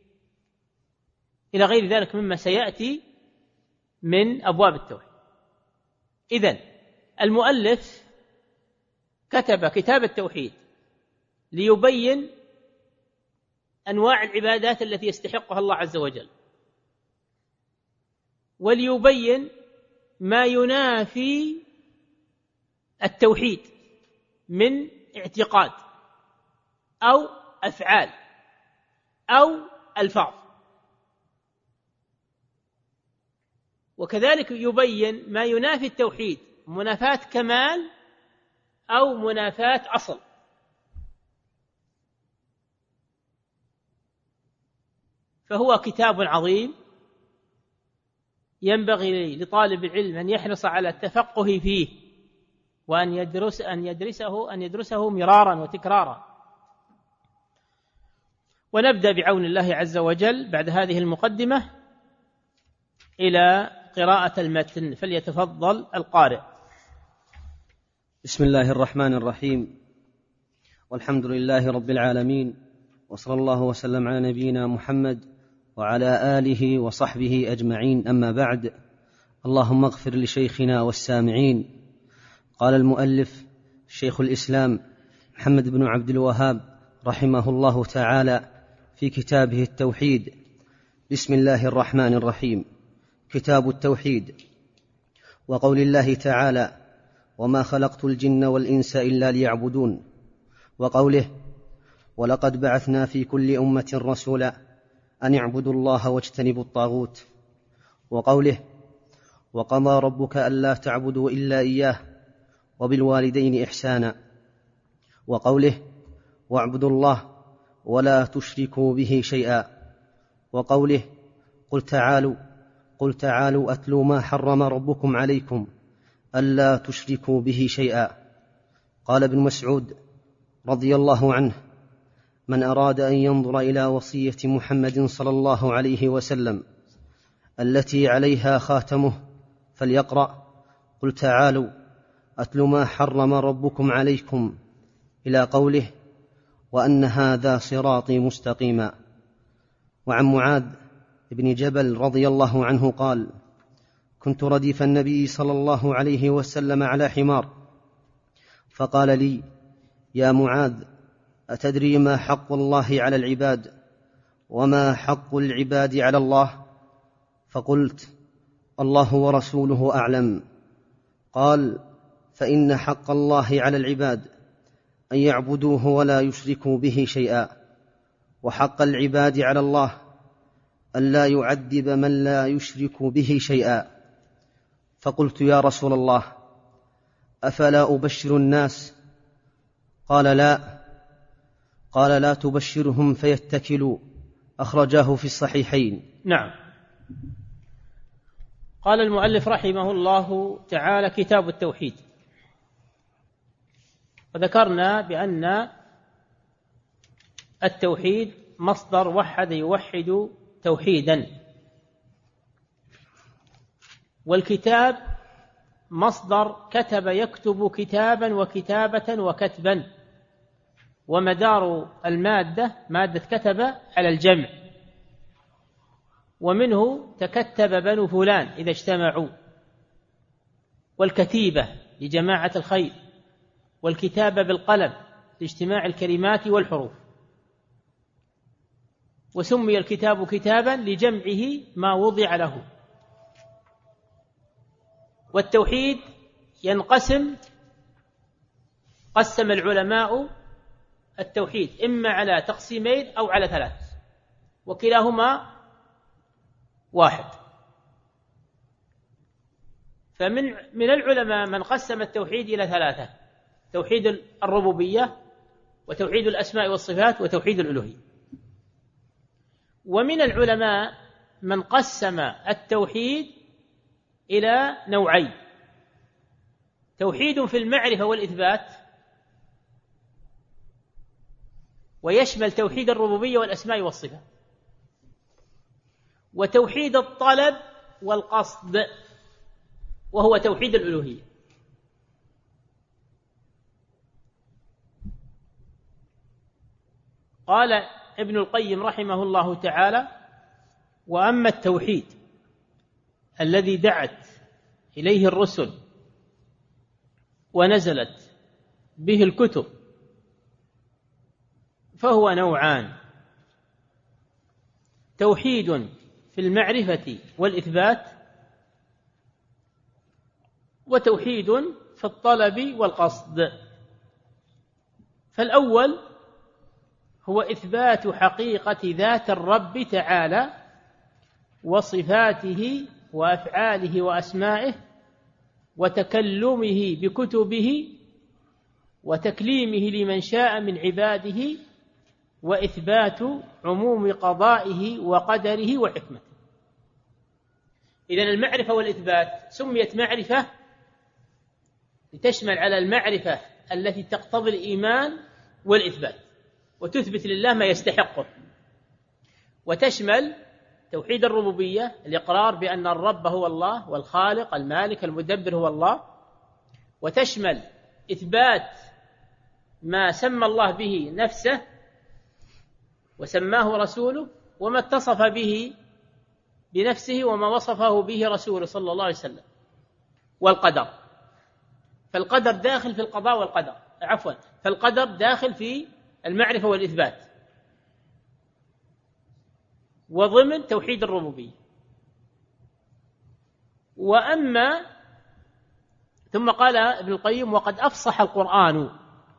إلى غير ذلك مما سيأتي من أبواب التوحيد. إذن المؤلف كتب كتاب التوحيد ليبين أنواع العبادات التي يستحقها الله عز وجل، وليبين ما ينافي التوحيد من اعتقاد أو أفعال أو ألفاظ، وكذلك يبين ما ينافي التوحيد منافاة كمال أو منافاة أصل. فهو كتاب عظيم ينبغي لطالب العلم أن يحرص على التفقه فيه وأن يدرسه مرارا وتكرارا. ونبدأ بعون الله عز وجل بعد هذه المقدمة إلى قراءة المتن، فليتفضل القارئ. بسم الله الرحمن الرحيم، والحمد لله رب العالمين، وصلى الله وسلم على نبينا محمد وعلى آله وصحبه أجمعين، أما بعد. اللهم اغفر لشيخنا والسامعين. قال المؤلف شيخ الإسلام محمد بن عبد الوهاب رحمه الله تعالى في كتابه التوحيد: بسم الله الرحمن الرحيم. كتاب التوحيد. وقول الله تعالى: وما خلقت الجن والإنس إلا ليعبدون. وقوله: ولقد بعثنا في كل أمة رسولا أن اعبدوا الله واجتنبوا الطاغوت. وقوله: وقضى ربك ألا تعبدوا إلا إياه وبالوالدين إحسانا. وقوله: واعبدوا الله ولا تشركوا به شيئا. وقوله: قل تعالوا أتلوا ما حرم ربكم عليكم ألا تشركوا به شيئا. قال ابن مسعود رضي الله عنه: من أراد أن ينظر إلى وصية محمد صلى الله عليه وسلم التي عليها خاتمه فليقرأ: قل تعالوا أتلوا ما حرم ربكم عليكم، إلى قوله: وأن هذا صراطي مستقيما. وعن معاذ بن جبل رضي الله عنه قال: كنت رديف النبي صلى الله عليه وسلم على حمار، فقال لي: يا معاذ، أتدري ما حق الله على العباد وما حق العباد على الله؟ فقلت: الله ورسوله أعلم. قال: فإن حق الله على العباد أن يعبدوه ولا يشركوا به شيئا، وحق العباد على الله أن لا يعذب من لا يشرك به شيئا. فقلت: يا رسول الله، أفلا أبشر الناس؟ قال: لا. قال: لا تبشرهم فيتكلوا. أخرجاه في الصحيحين. نعم. قال المؤلف رحمه الله تعالى: كتاب التوحيد. وذكرنا بأن التوحيد مصدر وحد يوحد توحيدا، والكتاب مصدر كتب يكتب كتابا وكتابة وكتبا، ومدار المادة مادة كتب على الجمع، ومنه تكتب بنو فلان إذا اجتمعوا، والكتيبة لجماعة الخير، والكتابة بالقلم لاجتماع الكلمات والحروف. وسمي الكتاب كتابا لجمعه ما وضع له. والتوحيد قسم العلماء التوحيد إما على تقسيمين أو على ثلاث، وكلاهما واحد. فمن العلماء من قسم التوحيد إلى ثلاثة: توحيد الربوبية، وتوحيد الأسماء والصفات، وتوحيد الألوهية. ومن العلماء من قسم التوحيد إلى نوعين: توحيد في المعرفة والإثبات، ويشمل توحيد الربوبية والأسماء والصفات، وتوحيد الطلب والقصد، وهو توحيد الألوهية. قال ابن القيم رحمه الله تعالى: وأما التوحيد الذي دعت إليه الرسل ونزلت به الكتب فهو نوعان: توحيد في المعرفة والإثبات، وتوحيد في الطلب والقصد. فالأول هو إثبات حقيقة ذات الرب تعالى وصفاته وأفعاله وأسمائه، وتكلمه بكتبه، وتكليمه لمن شاء من عباده، وإثبات عموم قضائه وقدره وحكمته. إذن المعرفة والإثبات سميت معرفة لتشمل على المعرفة التي تقتضي الإيمان والإثبات وتثبت لله ما يستحقه، وتشمل توحيد الربوبية، الإقرار بأن الرب هو الله والخالق المالك المدبر هو الله، وتشمل إثبات ما سمى الله به نفسه وسماه رسوله وما اتصف به بنفسه وما وصفه به رسوله صلى الله عليه وسلم، والقدر. فالقدر داخل في القضاء والقدر، فالقدر داخل في المعرفة والإثبات وضمن توحيد الربوبية. وأما ثم قال ابن القيم: وقد أفصح القرآن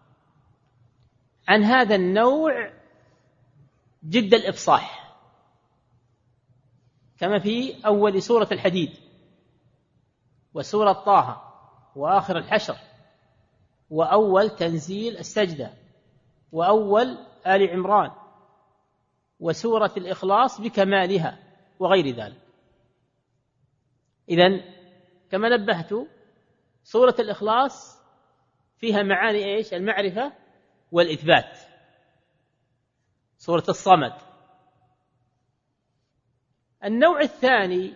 عن هذا النوع جد الإفصاح، كما في أول سورة الحديد وسورة طه وآخر الحشر وأول تنزيل السجدة وأول آل عمران وسورة الإخلاص بكمالها وغير ذلك. إذن كما نبهت، سورة الإخلاص فيها معاني إيش؟ المعرفة والإثبات. سورة الصمد. النوع الثاني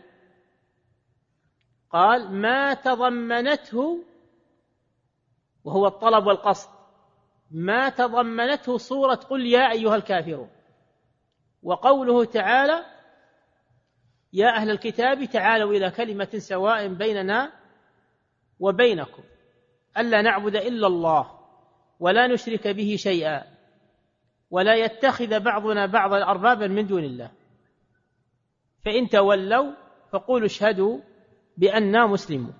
قال: ما تضمنته، وهو الطلب والقصد، ما تضمنته سورة قل يا أيها الكافرون، وقوله تعالى: يا أهل الكتاب تعالوا إلى كلمة سواء بيننا وبينكم ألا نعبد إلا الله ولا نشرك به شيئا ولا يتخذ بعضنا بعضا أربابا من دون الله فإن تولوا فقولوا اشهدوا بأننا مسلمون.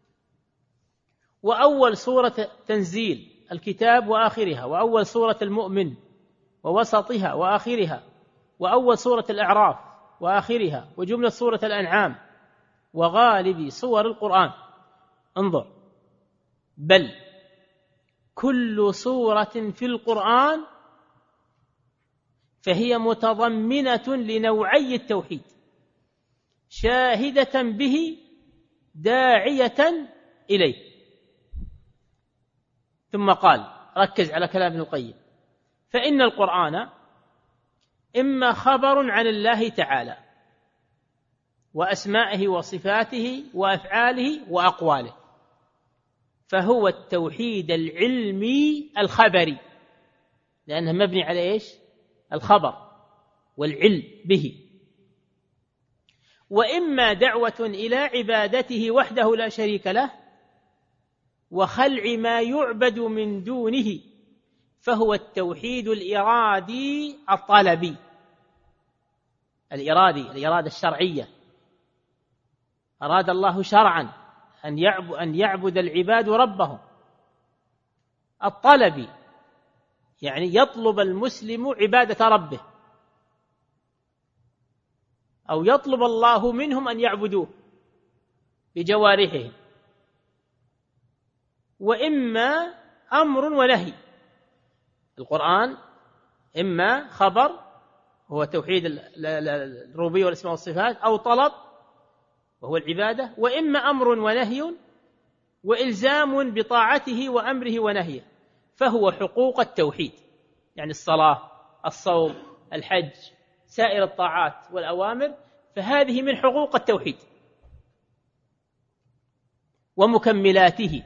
وأول سورة تنزيل الكتاب وآخرها، وأول سورة المؤمن ووسطها وآخرها، وأول سورة الأعراف وآخرها، وجملة سورة الأنعام، وغالب سور القرآن. انظر: بل كل سورة في القرآن فهي متضمنة لنوعي التوحيد شاهدة به داعية إليه. ثم قال: ركز على كلام ابن القيم: فإن القرآن إما خبر عن الله تعالى وأسمائه وصفاته وأفعاله وأقواله، فهو التوحيد العلمي الخبري، لأنه مبني على إيش؟ الخبر والعلم به. وإما دعوة إلى عبادته وحده لا شريك له وخلع ما يعبد من دونه، فهو التوحيد الإرادي الطلبي، الإرادة الشرعية. أراد الله شرعا أن يعبد العباد ربهم. الطلبي يعني يطلب المسلم عبادة ربه، أو يطلب الله منهم أن يعبدوه بجوارحهم. وإما أمر ونهي، القرآن إما خبر هو توحيد الربوبية والأسماء والصفات، أو طلب وهو العبادة، وإما أمر ونهي وإلزام بطاعته وأمره ونهيه، فهو حقوق التوحيد، يعني الصلاة، الصوم، الحج، سائر الطاعات والأوامر، فهذه من حقوق التوحيد ومكملاته.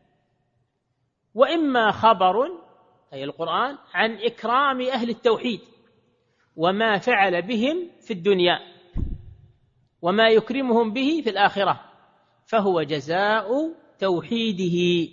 وإما خبر أي القرآن عن إكرام أهل التوحيد وما فعل بهم في الدنيا وما يكرمهم به في الآخرة، فهو جزاء توحيده.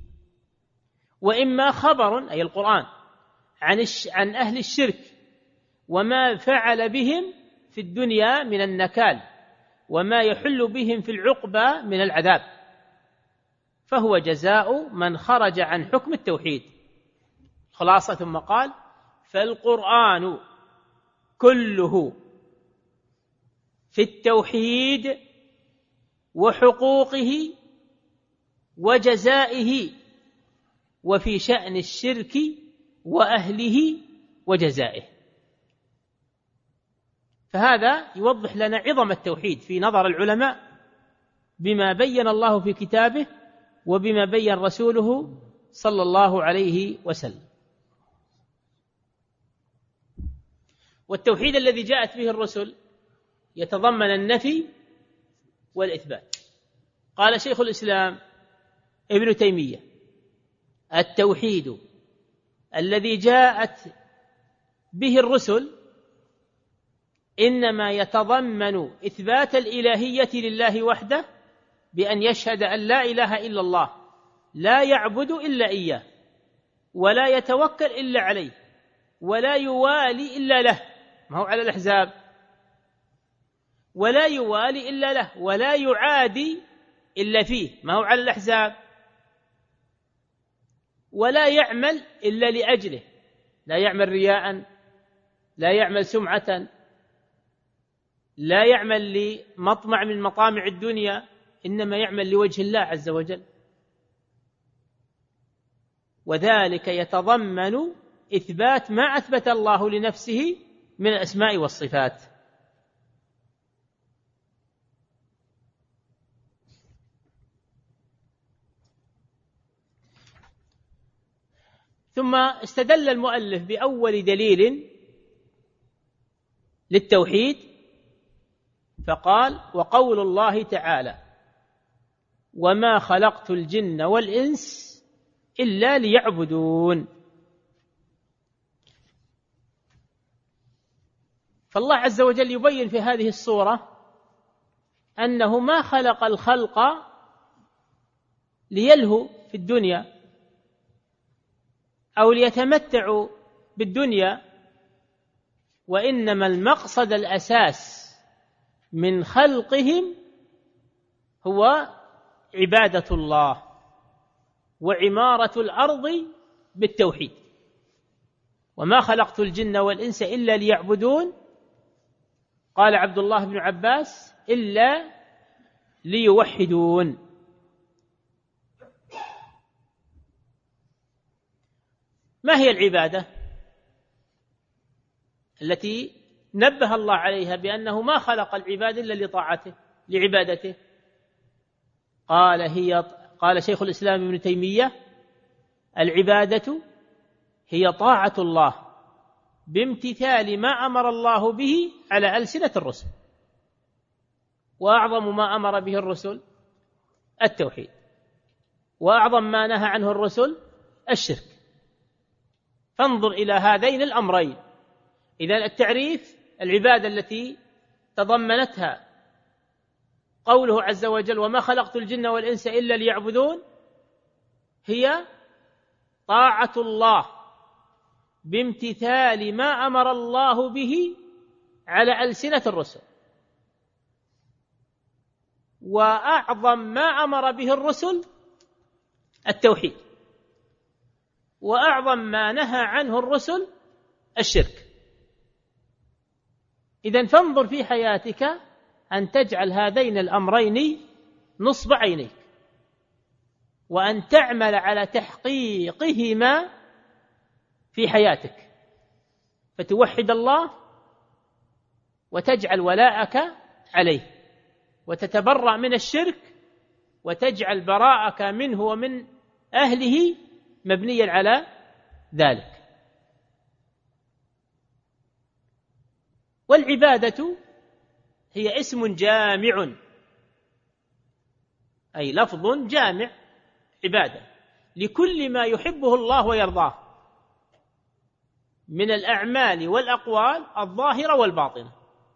وإما خبر أي القرآن عن أهل الشرك وما فعل بهم في الدنيا من النكال وما يحل بهم في العقبى من العذاب، فهو جزاء من خرج عن حكم التوحيد. خلاصة: ثم قال: فالقرآن كله في التوحيد وحقوقه وجزائه، وفي شأن الشرك وأهله وجزائه. فهذا يوضح لنا عظم التوحيد في نظر العلماء بما بين الله في كتابه وبما بين رسوله صلى الله عليه وسلم. والتوحيد الذي جاءت به الرسل يتضمن النفي والإثبات. قال شيخ الإسلام ابن تيمية: التوحيد الذي جاءت به الرسل إنما يتضمن إثبات الإلهية لله وحده، بأن يشهد أن لا إله إلا الله، لا يعبد إلا إياه، ولا يتوكل إلا عليه، ولا يوالي إلا له، ما هو على الأحزاب، ولا يوالي إلا له، ولا يعادي إلا فيه، ما هو على الأحزاب، ولا يعمل إلا لأجله، لا يعمل رياء، لا يعمل سمعة، لا يعمل لمطمع من مطامع الدنيا، إنما يعمل لوجه الله عز وجل. وذلك يتضمن إثبات ما أثبت الله لنفسه من الأسماء والصفات. ثم استدل المؤلف بأول دليل للتوحيد فقال: وقول الله تعالى: وما خلقت الجن والإنس إلا ليعبدون. فالله عز وجل يبين في هذه السورة أنه ما خلق الخلق ليلهوا في الدنيا أو ليتمتعوا بالدنيا، وإنما المقصد الأساس من خلقهم هو عبادة الله وعمارة الأرض بالتوحيد. وما خلقت الجن والإنس إلا ليعبدون، قال عبد الله بن عباس: إلا ليوحدون. ما هي العبادة التي نبه الله عليها بأنه ما خلق العباد إلا لطاعته لعبادته؟ قال شيخ الإسلام ابن تيمية: العبادة هي طاعة الله بامتثال ما أمر الله به على ألسنة الرسل. وأعظم ما أمر به الرسل التوحيد، وأعظم ما نهى عنه الرسل الشرك. فانظر إلى هذين الأمرين. إذن التعريف: العبادة التي تضمنتها قوله عز وجل: وما خلقت الجن والإنس إلا ليعبدون، هي طاعة الله بامتثال ما أمر الله به على ألسنة الرسل. وأعظم ما أمر به الرسل التوحيد، وأعظم ما نهى عنه الرسل الشرك. إذن فانظر في حياتك أن تجعل هذين الأمرين نصب عينيك، وأن تعمل على تحقيقهما في حياتك، فتوحد الله وتجعل ولاءك عليه، وتتبرأ من الشرك، وتجعل براءك منه ومن أهله مبنيا على ذلك. والعبادة هي اسم جامع، أي لفظ جامع، عبادة لكل ما يحبه الله ويرضاه من الأعمال والأقوال الظاهرة والباطنة،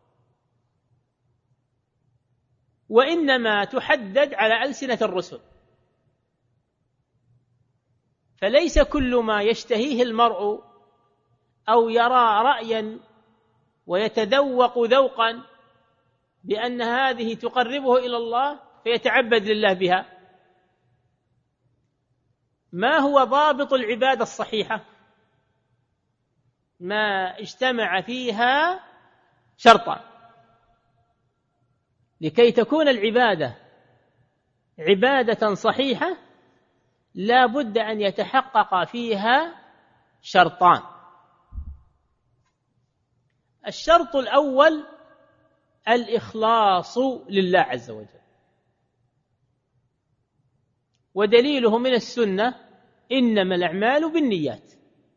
وإنما تحدد على ألسنة الرسل. فليس كل ما يشتهيه المرء أو يرى رأيا ويتذوق ذوقا بأن هذه تقربه إلى الله فيتعبد لله بها. ما هو ضابط العبادة الصحيحة؟ ما اجتمع فيها شرطان. لكي تكون العبادة عبادة صحيحة لا بد أن يتحقق فيها شرطان. الشرط الأول الإخلاص لله عز وجل، ودليله من السنة: إنما الأعمال بالنيات.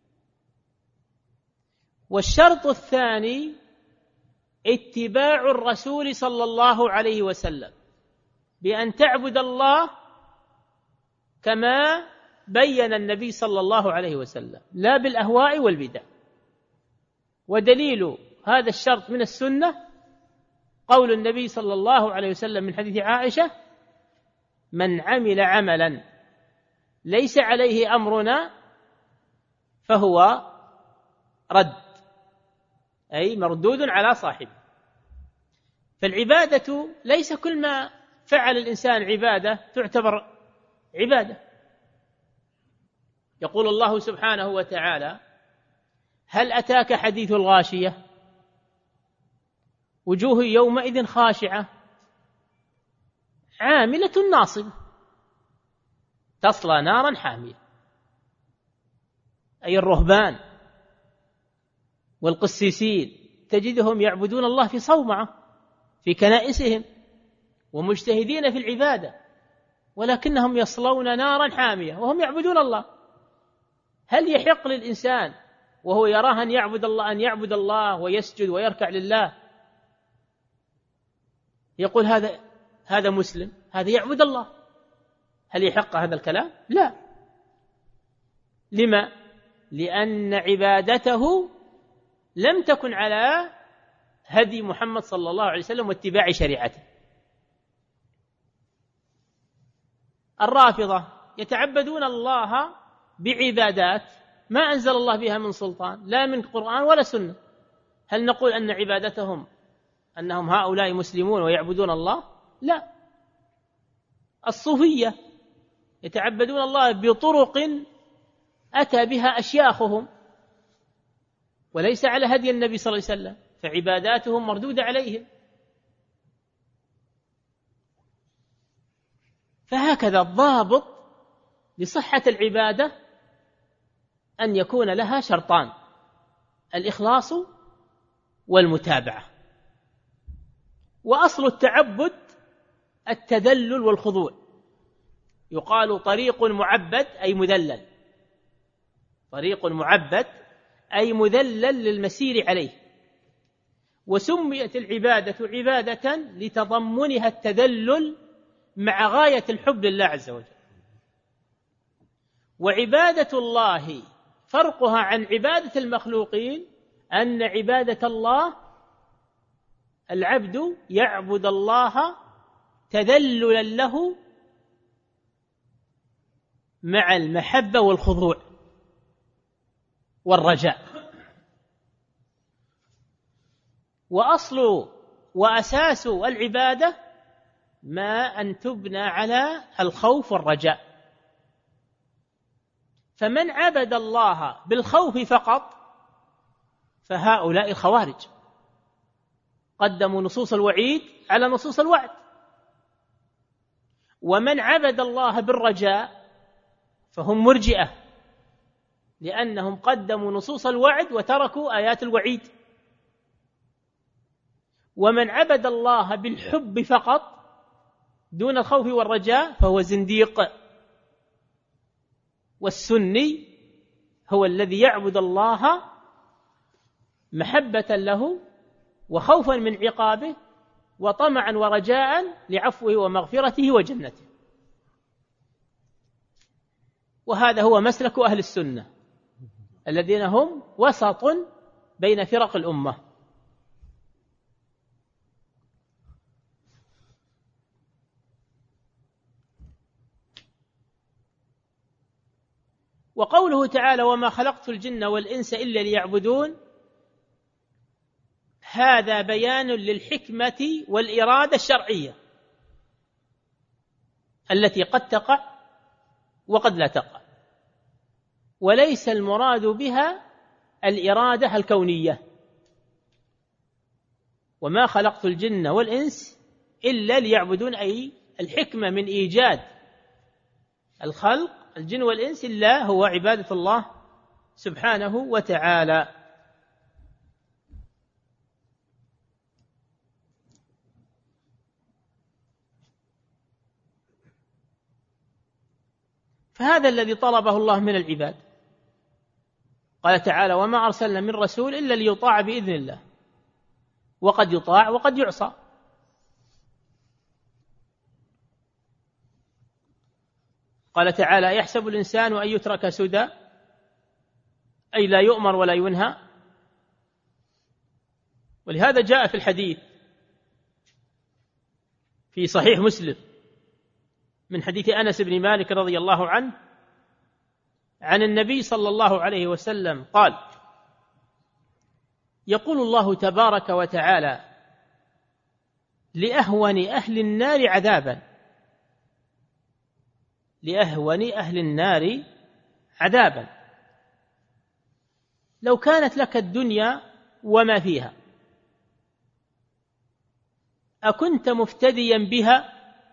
والشرط الثاني اتباع الرسول صلى الله عليه وسلم، بأن تعبد الله كما بين النبي صلى الله عليه وسلم، لا بالأهواء والبدع. ودليل هذا الشرط من السنة قول النبي صلى الله عليه وسلم من حديث عائشة: من عمل عملا ليس عليه أمرنا فهو رد، أي مردود على صاحبه. فالعبادة ليس كل ما فعل الإنسان عبادة تعتبر عبادة. يقول الله سبحانه وتعالى: هل أتاك حديث الغاشية وجوه يومئذ خاشعة عاملة ناصبة تصلى نارا حامية. أي الرهبان والقسيسين تجدهم يعبدون الله في صومعة في كنائسهم ومجتهدين في العبادة، ولكنهم يصلون نارا حامية وهم يعبدون الله. هل يحق للإنسان وهو يراه أن يعبد الله ويسجد ويركع لله يقول هذا مسلم، هذا يعبد الله؟ هل يحق هذا الكلام؟ لا. لما؟ لأن عبادته لم تكن على هدي محمد صلى الله عليه وسلم واتباع شريعته. الرافضة يتعبدون الله بعبادات ما أنزل الله بها من سلطان، لا من قرآن ولا سنة. هل نقول أن عبادتهم أنهم هؤلاء مسلمون ويعبدون الله؟ لا. الصوفية يتعبدون الله بطرق أتى بها أشياخهم وليس على هدي النبي صلى الله عليه وسلم، فعباداتهم مردودة عليهم. فهكذا الضابط لصحة العبادة أن يكون لها شرطان: الإخلاص والمتابعة. وأصل التعبد التذلل والخضوع. يقال طريق معبد أي مذلل، طريق معبد أي مذلل للمسير عليه. وسميت العبادة عبادة لتضمنها التذلل مع غاية الحب لله عز وجل. وعبادة الله فرقها عن عبادة المخلوقين أن عبادة الله العبد يعبد الله تذللا له مع المحبة والخضوع والرجاء. وأصل وأساس العبادة ما أن تبنى على الخوف والرجاء. فمن عبد الله بالخوف فقط فهؤلاء الخوارج قدموا نصوص الوعيد على نصوص الوعد. ومن عبد الله بالرجاء فهم مرجئة، لأنهم قدموا نصوص الوعد وتركوا آيات الوعيد. ومن عبد الله بالحب فقط دون الخوف والرجاء فهو زنديق. والسني هو الذي يعبد الله محبة له وخوفا من عقابه وطمعا ورجاء لعفوه ومغفرته وجنته. وهذا هو مسلك أهل السنة الذين هم وسط بين فرق الأمة. وقوله تعالى: وما خلقت الجن والإنس إلا ليعبدون، هذا بيان للحكمة والإرادة الشرعية التي قد تقع وقد لا تقع، وليس المراد بها الإرادة الكونية. وما خلقت الجن والإنس إلا ليعبدون، أي الحكمة من إيجاد الخلق الجن والإنس إلا هو عبادة الله سبحانه وتعالى. فهذا الذي طلبه الله من العباد. قال تعالى: وما أرسلنا من رسول إلا ليطاع بإذن الله، وقد يطاع وقد يعصى. قال تعالى: يحسب الإنسان أن يترك سدى، أي لا يؤمر ولا ينهى. ولهذا جاء في الحديث في صحيح مسلم من حديث أنس بن مالك رضي الله عنه عن النبي صلى الله عليه وسلم قال: يقول الله تبارك وتعالى لأهون أهل النار عذابا، لأهون أهل النار عذابا: لو كانت لك الدنيا وما فيها أكنت مفتديا بها؟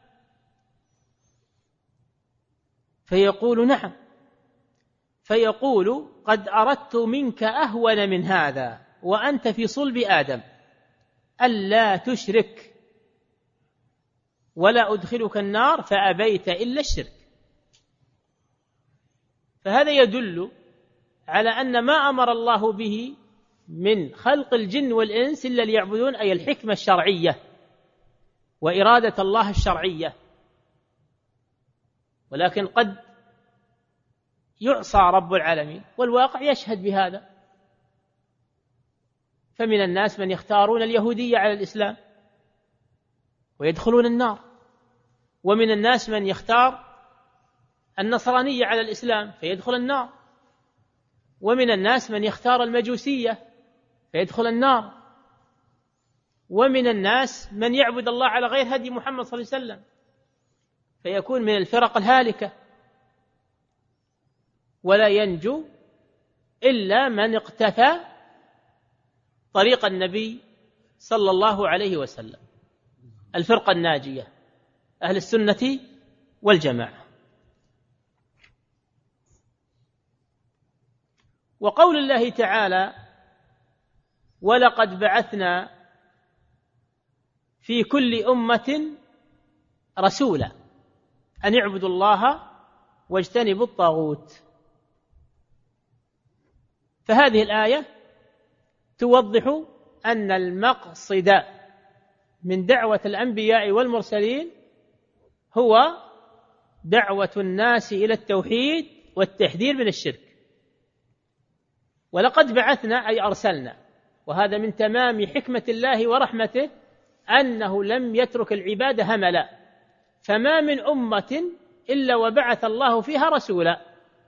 فيقول: نعم. فيقول: قد أردت منك أهون من هذا وأنت في صلب آدم، ألا تشرك ولا أدخلك النار فأبيت إلا الشرك. فهذا يدل على أن ما أمر الله به من خلق الجن والإنس إلا ليعبدون، أي الحكمة الشرعية وإرادة الله الشرعية. ولكن قد يعصى رب العالمين، والواقع يشهد بهذا. فمن الناس من يختارون اليهودية على الإسلام ويدخلون النار، ومن الناس من يختار النصرانية على الإسلام فيدخل النار، ومن الناس من يختار المجوسية فيدخل النار، ومن الناس من يعبد الله على غير هدي محمد صلى الله عليه وسلم فيكون من الفرق الهالكة. ولا ينجو إلا من اقتفى طريق النبي صلى الله عليه وسلم، الفرقة الناجية، أهل السنة والجماعة. وقول الله تعالى: ولقد بعثنا في كل أمة رسولا أن اعبدوا الله واجتنبوا الطاغوت. فهذه الآية توضح أن المقصد من دعوة الأنبياء والمرسلين هو دعوة الناس إلى التوحيد والتحذير من الشرك. ولقد بعثنا أي أرسلنا، وهذا من تمام حكمة الله ورحمته أنه لم يترك العباد هملا، فما من أمة إلا وبعث الله فيها رسولا.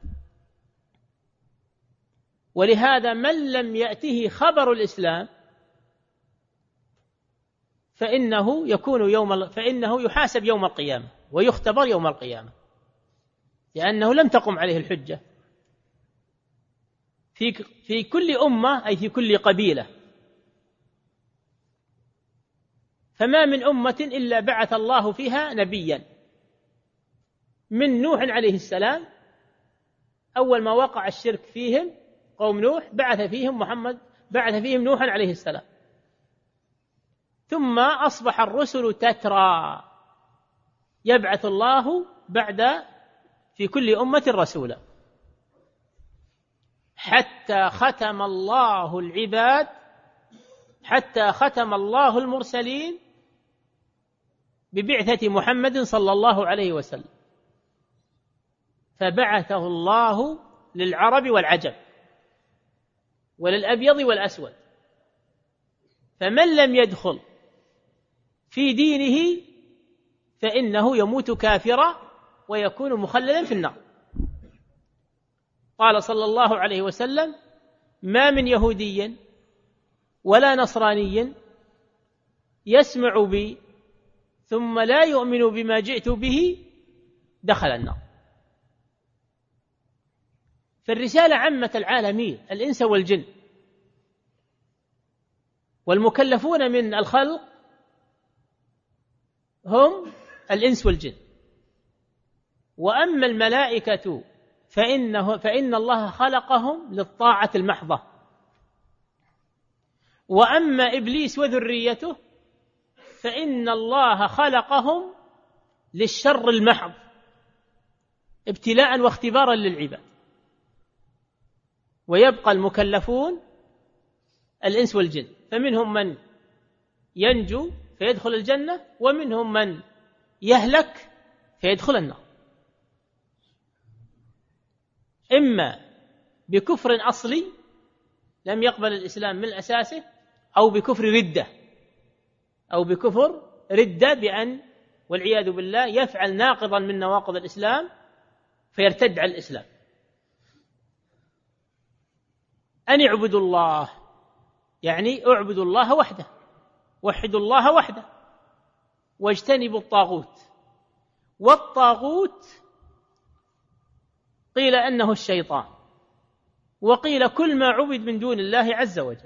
ولهذا من لم يأته خبر الإسلام فإنه يحاسب يوم القيامة ويختبر يوم القيامة، لأنه لم تقم عليه الحجة في كل أمة، أي في كل قبيلة. فما من أمة إلا بعث الله فيها نبيا، من نوح عليه السلام، أول ما وقع الشرك فيهم قوم نوح بعث فيهم نوحا عليه السلام، ثم أصبح الرسل تترى، يبعث الله في كل أمة رسولا حتى ختم الله المرسلين ببعثة محمد صلى الله عليه وسلم، فبعثه الله للعرب والعجم وللأبيض والأسود. فمن لم يدخل في دينه فإنه يموت كافرا ويكون مخلدا في النار. قال صلى الله عليه وسلم: ما من يهودي ولا نصراني يسمع بي ثم لا يؤمن بما جئت به دخل النار. فالرسالة عمت العالمين، الإنس والجن، والمكلفون من الخلق هم الإنس والجن. وأما الملائكة فإن الله خلقهم للطاعة المحضة، وأما إبليس وذريته فإن الله خلقهم للشر المحض، ابتلاء واختبارا للعباد، ويبقى المكلفون الإنس والجن، فمنهم من ينجو فيدخل الجنة، ومنهم من يهلك فيدخل النار، إما بكفر أصلي لم يقبل الإسلام من أساسه، أو بكفر ردة، أو بكفر ردة بأن والعياذ بالله يفعل ناقضا من نواقض الإسلام فيرتد عن الإسلام. أن اعبدوا الله يعني اعبدوا الله وحده، وحدوا الله وحده، واجتنبوا الطاغوت. والطاغوت قيل أنه الشيطان، وقيل كل ما عبد من دون الله عز وجل،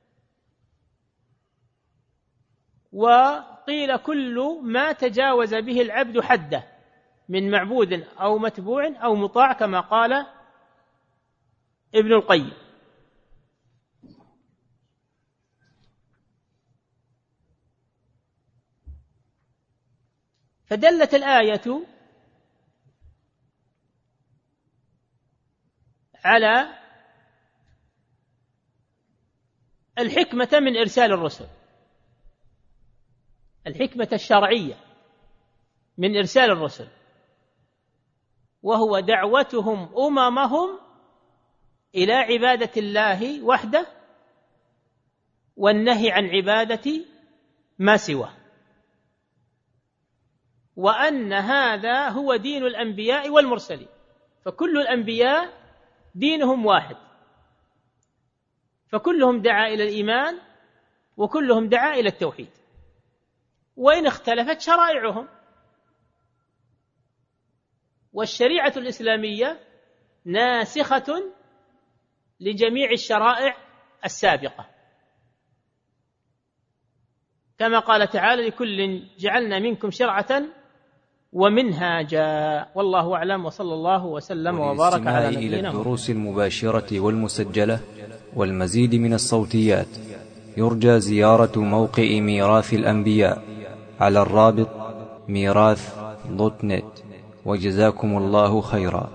وقيل كل ما تجاوز به العبد حده من معبود أو متبوع أو مطاع، كما قال ابن القيم. فدلت الآية على الحكمة من إرسال الرسل، الحكمة الشرعية من إرسال الرسل، وهو دعوتهم أممهم إلى عبادة الله وحده، والنهي عن عبادة ما سواه، وأن هذا هو دين الأنبياء والمرسلين، فكل الأنبياء دينهم واحد، فكلهم دعا إلى الإيمان وكلهم دعا إلى التوحيد، وإن اختلفت شرائعهم. والشريعة الإسلامية ناسخة لجميع الشرائع السابقة، كما قال تعالى: لكل جعلنا منكم شرعة ومنهاجا. والله أعلم، وصلى الله وسلم وبارك على نبينا إلى الدروس المباشرة والمسجلة والمزيد من الصوتيات يرجى زيارة موقع ميراث الأنبياء على الرابط ميراث.net. وجزاكم الله خيرا.